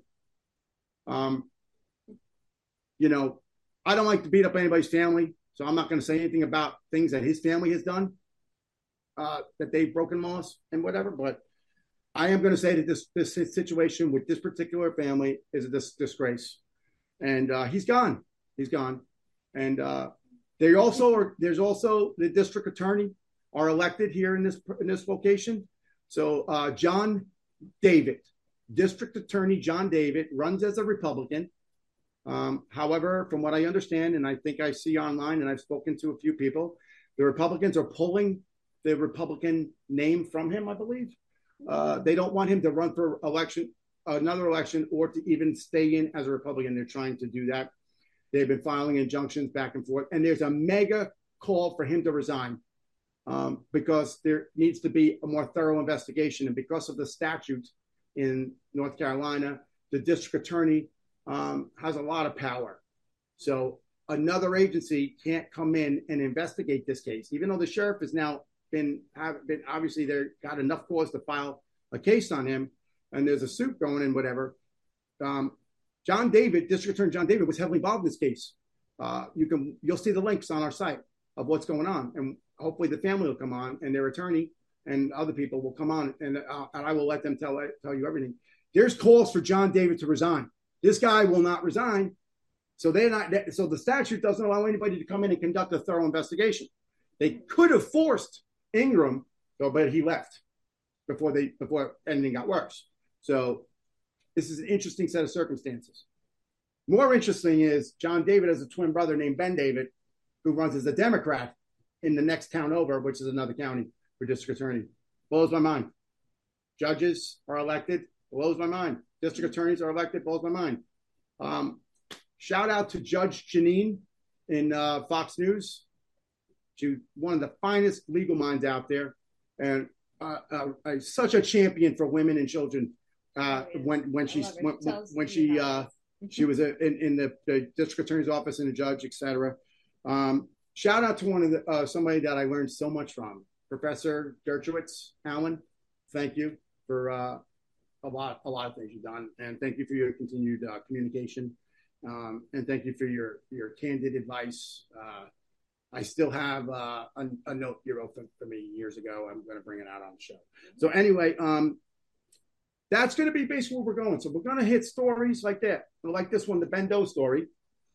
I don't like to beat up anybody's family, so I'm not going to say anything about things that his family has done, that they've broken laws and whatever. But I am going to say that this situation with this particular family is a disgrace. And he's gone. He's gone. And there's also the district attorney are elected here in this location. So John David, District Attorney John David, runs as a Republican. However, from what I understand, and I think I see online, and I've spoken to a few people, the Republicans are pulling the Republican name from him, I believe. They don't want him to run for another election, or to even stay in as a Republican. They're trying to do that. They've been filing injunctions back and forth. And there's a mega call for him to resign because there needs to be a more thorough investigation. And because of the statute in North Carolina, the district attorney has a lot of power. So another agency can't come in and investigate this case, even though the sheriff has now been obviously they've got enough cause to file a case on him, and there's a suit going in, whatever. John David, District Attorney John David, was heavily involved in this case. You'll see the links on our site of what's going on, and hopefully the family will come on, and their attorney and other people will come on, and I will let them tell you everything. There's calls for John David to resign. This guy will not resign, so the statute doesn't allow anybody to come in and conduct a thorough investigation. They could have forced Ingram, but he left before anything got worse. So this is an interesting set of circumstances. More interesting is John David has a twin brother named Ben David, who runs as a Democrat in the next town over, which is another county for district attorney. Blows my mind. Judges are elected. Blows my mind. District attorneys are elected. Blows my mind. Shout out to Judge Janine in Fox News. She's one of the finest legal minds out there, and such a champion for women and children. When she was in the district attorney's office and a judge, etc. Shout out to one of the somebody that I learned so much from, Professor Dershowitz, Alan. Thank you for a lot of things you've done, and thank you for your continued communication, and thank you for your candid advice. I still have a note you wrote for me years ago. I'm going to bring it out on the show. So anyway, that's going to be basically where we're going. So we're going to hit stories like that, like this one, the Ben Doe story.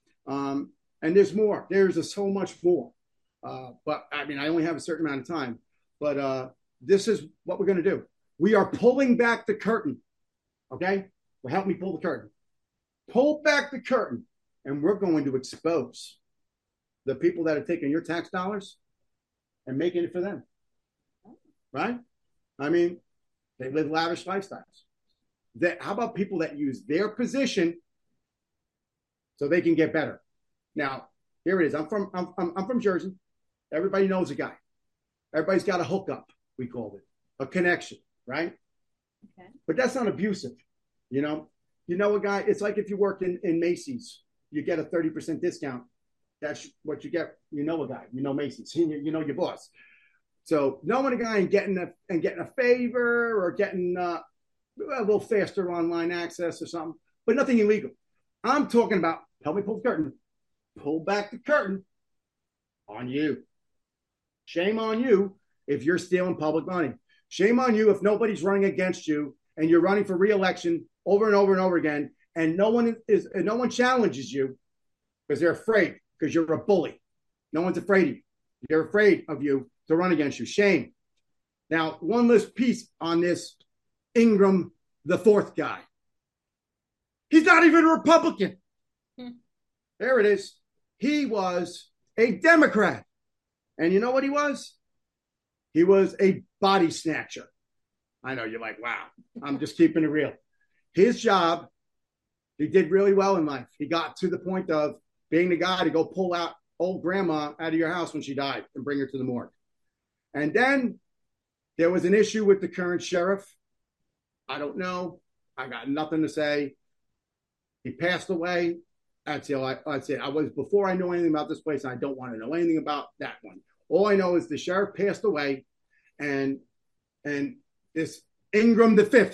And there's more. There's so much more. But I mean, I only have a certain amount of time. But this is what we're going to do. We are pulling back the curtain. Okay? Well, help me pull the curtain. Pull back the curtain. And we're going to expose the people that are taking your tax dollars and making it for them. Right? I mean, they live lavish lifestyles. How about people that use their position so they can get better? Now, here it is. I'm from Jersey. Everybody knows a guy. Everybody's got a hookup, we called it, a connection, right? Okay. But that's not abusive, you know. You know a guy. It's like if you work in Macy's, you get a 30% discount. That's what you get. You know a guy. You know Macy's. You know your boss. So knowing a guy and getting a favor or getting a little faster online access or something, but nothing illegal. I'm talking about, help me pull the curtain. Pull back the curtain on you. Shame on you if you're stealing public money. Shame on you if nobody's running against you and you're running for re-election over and over and over again, and no one challenges you because they're afraid, because you're a bully. No one's afraid of you. They're afraid of you to run against you. Shame. Now, one last piece on this Ingram, the fourth guy. He's not even a Republican. There it is. He was a Democrat. And you know what he was? He was a body snatcher. I know you're like, wow, I'm just keeping it real. His job, he did really well in life. He got to the point of being the guy to go pull out old grandma out of your house when she died and bring her to the morgue. And then there was an issue with the current sheriff. I don't know. I got nothing to say. He passed away. That's it. I was, before I know anything about this place, I don't want to know anything about that one. All I know is the sheriff passed away, and this Ingram the fifth,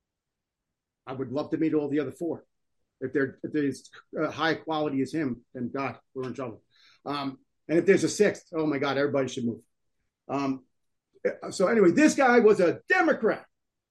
I would love to meet all the other four. If they're as high quality as him, then God, we're in trouble. And if there's a sixth, oh my God, everybody should move. So anyway, this guy was a Democrat.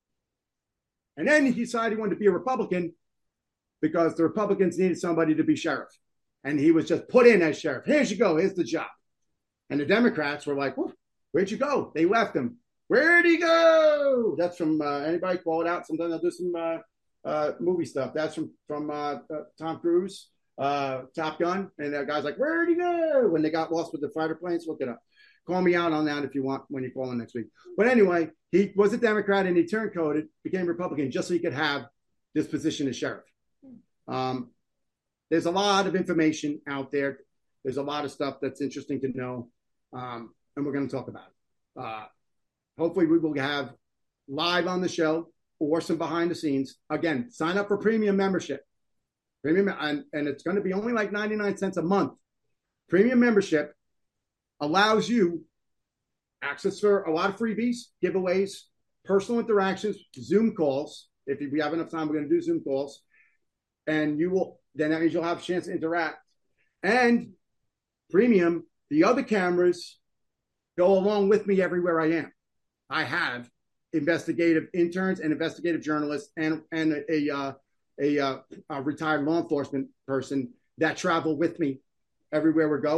And then he decided he wanted to be a Republican because the Republicans needed somebody to be sheriff. And he was just put in as sheriff. Here you go. Here's the job. And the Democrats were like, where'd you go? They left him. Where'd he go? That's from anybody call it out. Sometimes I'll do some movie stuff. That's from Tom Cruise, Top Gun. And that guy's like, where'd he go? When they got lost with the fighter planes, look it up. Call me out on that if you want when you call in next week. But anyway, he was a Democrat and he turncoated, became Republican just so he could have this position as sheriff. There's a lot of information out there. There's a lot of stuff that's interesting to know. And we're going to talk about it. Hopefully we will have live on the show or some behind the scenes. Again, sign up for premium membership. And it's going to be only like 99 cents a month. Premium membership allows you access for a lot of freebies, giveaways, personal interactions, Zoom calls. If we have enough time, we're going to do Zoom calls. And then that means you'll have a chance to interact. And premium, the other cameras go along with me everywhere I am. I have investigative interns and investigative journalists and a retired law enforcement person that travel with me everywhere we're going.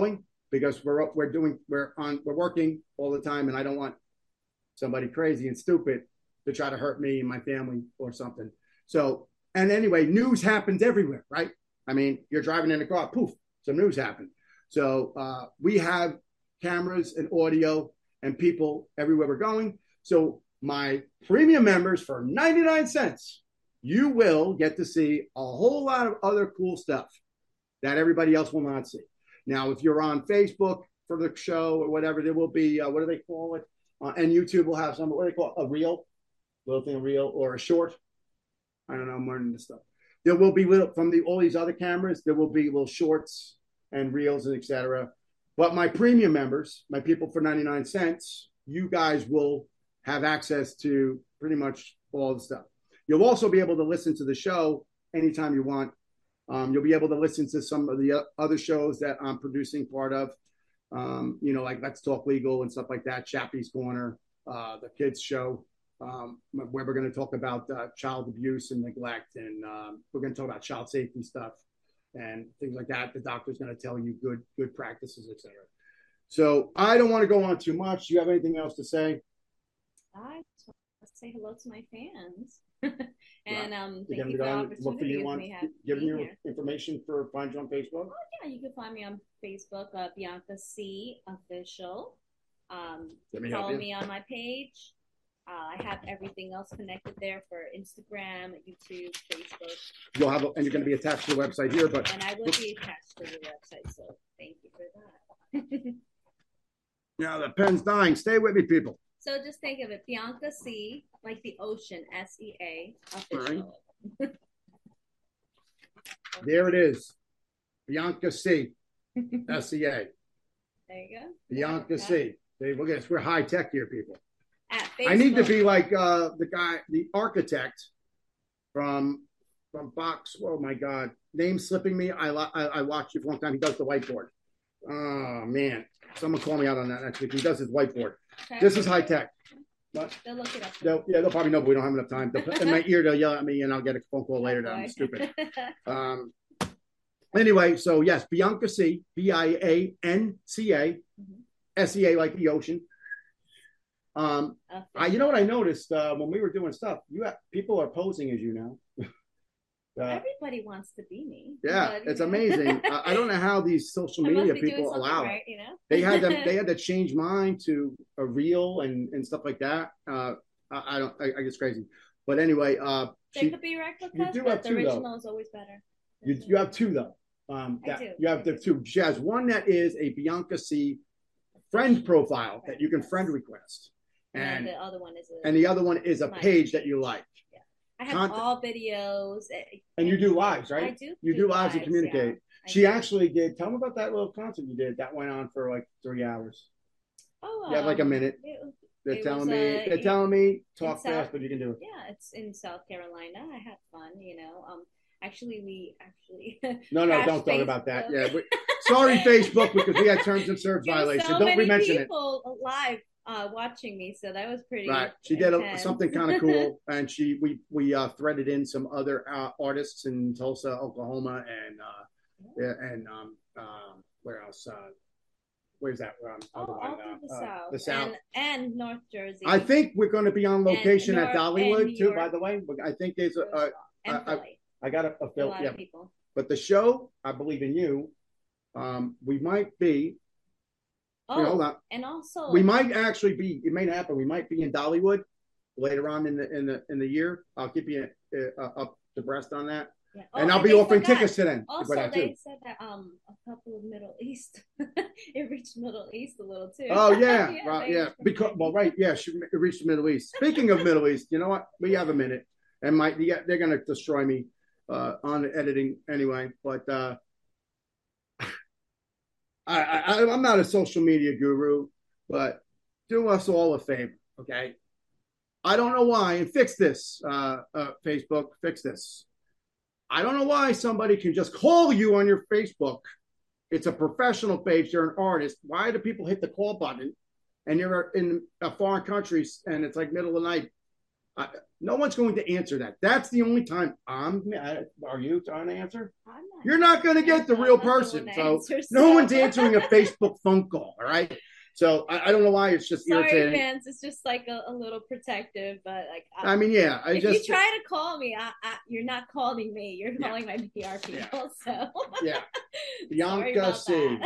because we're working all the time, and I don't want somebody crazy and stupid to try to hurt me and my family or something. So, and anyway, news happens everywhere, right? I mean, you're driving in a car, poof, some news happened. So we have cameras and audio and people everywhere we're going. So my premium members, for 99 cents, you will get to see a whole lot of other cool stuff that everybody else will not see. Now, if you're on Facebook for the show or whatever, there will be, what do they call it? And YouTube will have some, what do they call it? A reel, little thing, a reel, or a short. I don't know, I'm learning this stuff. There will be little, from all these other cameras, there will be little shorts and reels and etc. But my premium members, my people for 99 cents, you guys will have access to pretty much all the stuff. You'll also be able to listen to the show anytime you want. You'll be able to listen to some of the other shows that I'm producing part of, like Let's Talk Legal and stuff like that, Chappie's Corner, the kids show, where we're going to talk about child abuse and neglect, and we're going to talk about child safety stuff and things like that. The doctor's going to tell you good practices, etc. So I don't want to go on too much. Do you have anything else to say? I just want to say hello to my fans. And thank you for the opportunity of me giving you information for find you on Facebook. Oh yeah, you can find me on Facebook, Bianca C Official. Follow me on my page. I have everything else connected there for Instagram, YouTube, Facebook. And you're going to be attached to the website here, and I will be attached to the website. So thank you for that. Now the pen's dying. Stay with me, people. So just think of it, Bianca C, like the ocean, SEA, official. Right. There it is. Bianca C, SEA. There you go. Bianca C. Look at this. We're high tech here, people. At Facebook. I need to be like the architect from Fox. Oh my God, name slipping me. I watched it for a long time. He does the whiteboard. Oh man, someone call me out on that next week. He does his whiteboard. Okay. This is high tech. But they'll look it up. They'll probably know, but we don't have enough time. In my ear, they'll yell at me, and I'll get a phone call later that I'm stupid. Anyway, so yes, Bianca C, BIANCA, SEA like the ocean. You know what I noticed when we were doing stuff? People are posing as you now. Everybody wants to be me. Yeah, it's amazing. I don't know how these social media people allow it. Right, They had to change mine to a reel and stuff like that. I get crazy. But anyway, they could be replicas, but the original is always better. You have two though. I do. You have the two. She has one that is a Bianca C friend profile that you can friend request. And the other one is a page that you like. Yeah. I have all videos. And you do lives, right? I do. You do lives and communicate. Yeah, she actually did. Tell me about that little concert you did. That went on for like 3 hours. Oh, you have like a minute. They're telling me talk fast, but you can do it. Yeah, it's in South Carolina. I had fun, Actually, No, don't talk about that. Yeah, sorry, Facebook, because we had terms and service violation. Don't mention it. People live watching me, so that was pretty. Right, she did something kind of cool, and we threaded in some other artists in Tulsa, Oklahoma, and where else? Where's that? All through the South. And North Jersey. I think we're going to be on location at Dollywood too. By the way, I think there's I got a film. Yeah, people. But the show, I believe in you. We might be. Hold on. And also we might actually be. It may happen. We might be in Dollywood later on in the year. I'll keep you up to breast on that. Yeah. And I'll be offering tickets to them. Also, they said that a couple of Middle East, it reached Middle East a little too. Oh yeah, right, yeah. It reached the Middle East. Speaking of Middle East, you know what? We have a minute, and they're going to destroy me on the editing anyway. But I'm not a social media guru, but do us all a favor, okay? I don't know why, and fix this, Facebook, fix this. I don't know why somebody can just call you on your Facebook. It's a professional page. You're an artist. Why do people hit the call button and you're in a foreign country and it's like middle of the night? No one's going to answer that. That's the only time are you trying to answer? I'm not. You're not going to get the I'm real not the one person. that So answers, no so. one's answering a Facebook phone call. All right. So I don't know why it's just Sorry, irritating. fans. It's just like a little protective, but like. I mean, yeah. If you try to call me, you're not calling me. You're calling my PR people. So. Yeah. Bianca C.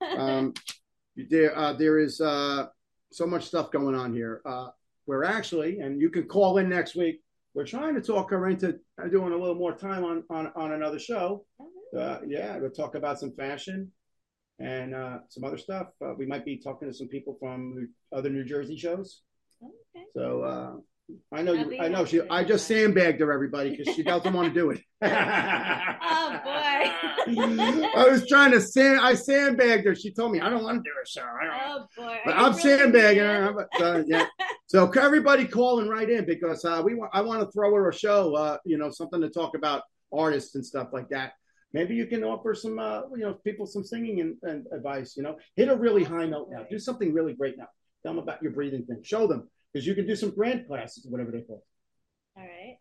There is so much stuff going on here. We're actually, and you can call in next week. We're trying to talk her into doing a little more time on another show. We'll talk about some fashion and some other stuff. We might be talking to some people from other New Jersey shows. Okay. So I know she. I just sandbagged her, everybody, because she doesn't want to do it. Oh boy! I was trying to sandbagged her. She told me I don't want to do a show. Oh boy! But I'm sandbagging her. Yeah. So everybody call and write in because I want to throw her a show. Something to talk about artists and stuff like that. Maybe you can offer some people some singing and advice. Hit a really high note now. Do something really great now. Tell them about your breathing thing. Show them. Because you can do some brand classes, whatever they call. All right.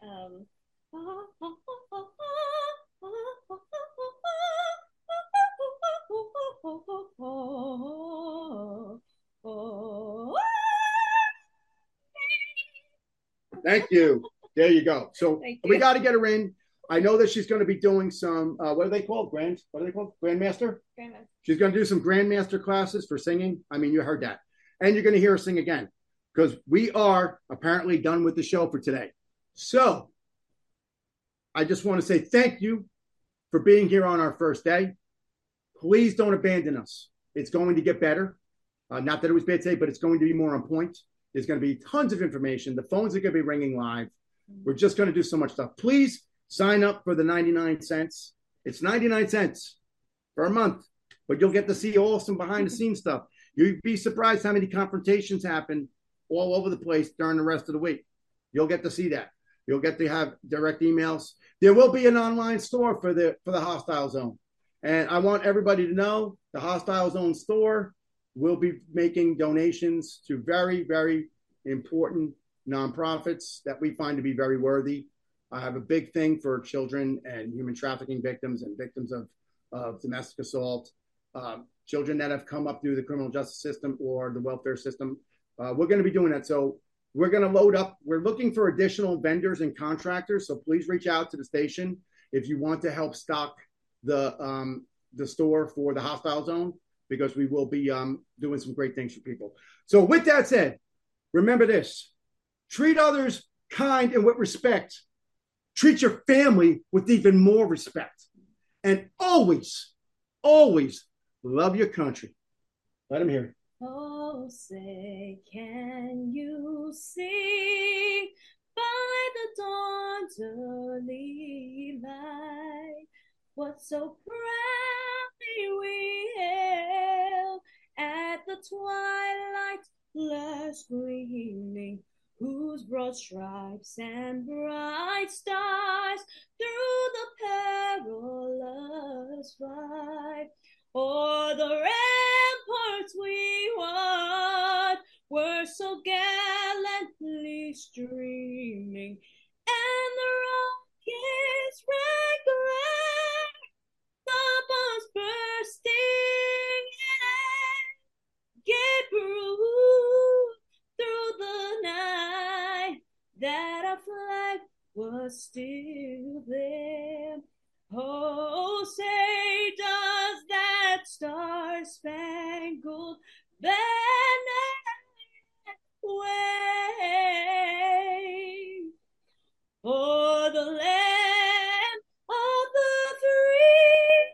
Thank you. There you go. So we got to get her in. I know that she's going to be doing some, what are they called? Grandmaster? Grandmaster. She's going to do some Grandmaster classes for singing. I mean, you heard that. And you're going to hear her sing again. Because we are apparently done with the show for today. So I just want to say thank you for being here on our first day. Please don't abandon us. It's going to get better. Not that it was bad today, but it's going to be more on point. There's going to be tons of information. The phones are going to be ringing live. We're just going to do so much stuff. Please sign up for the 99 cents. It's 99 cents for a month, but you'll get to see all some behind the scenes stuff. You'd be surprised how many confrontations happen all over the place during the rest of the week. You'll get to see that. You'll get to have direct emails. There will be an online store for the Hostile Zone. And I want everybody to know the Hostile Zone store will be making donations to very, very important nonprofits that we find to be very worthy. I have a big thing for children and human trafficking victims and victims of domestic assault, children that have come up through the criminal justice system or the welfare system. We're going to be doing that. So we're going to load up. We're looking for additional vendors and contractors. So please reach out to the station if you want to help stock the store for the Hostile Zone, because we will be doing some great things for people. So with that said, remember this: treat others kind and with respect. Treat your family with even more respect. And always, always love your country. Let them hear it. Oh, say, can you see by the dawn's early light what so proudly we hailed at the twilight's last gleaming, whose broad stripes and bright stars through the perilous fight o'er the ramparts we won were so gallantly streaming, and the rockets rang glare, the bombs bursting and gave proof through the night that our flag was still there. Oh, say, does that star-spangled banner wave o'er the land of the free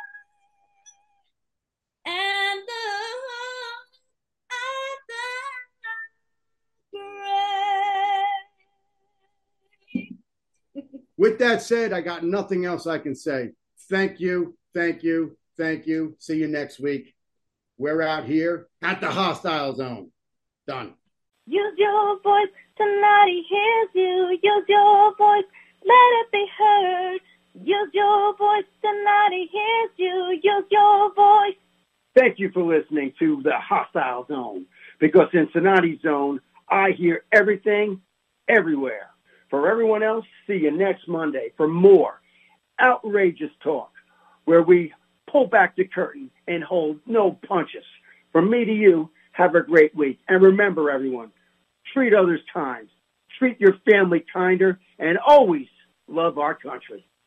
and the With that said, I got nothing else I can say. Thank you, thank you, thank you. See you next week. We're out here at the Hostile Zone. Done. Use your voice, somebody hears you. Use your voice, let it be heard. Use your voice, somebody hears you. Use your voice. Thank you for listening to the Hostile Zone, because in Sonati's Zone, I hear everything, everywhere. For everyone else, see you next Monday for more outrageous talk where we pull back the curtain and hold no punches. From me to you, have a great week. And remember, everyone, treat others kind, treat your family kinder, and always love our country.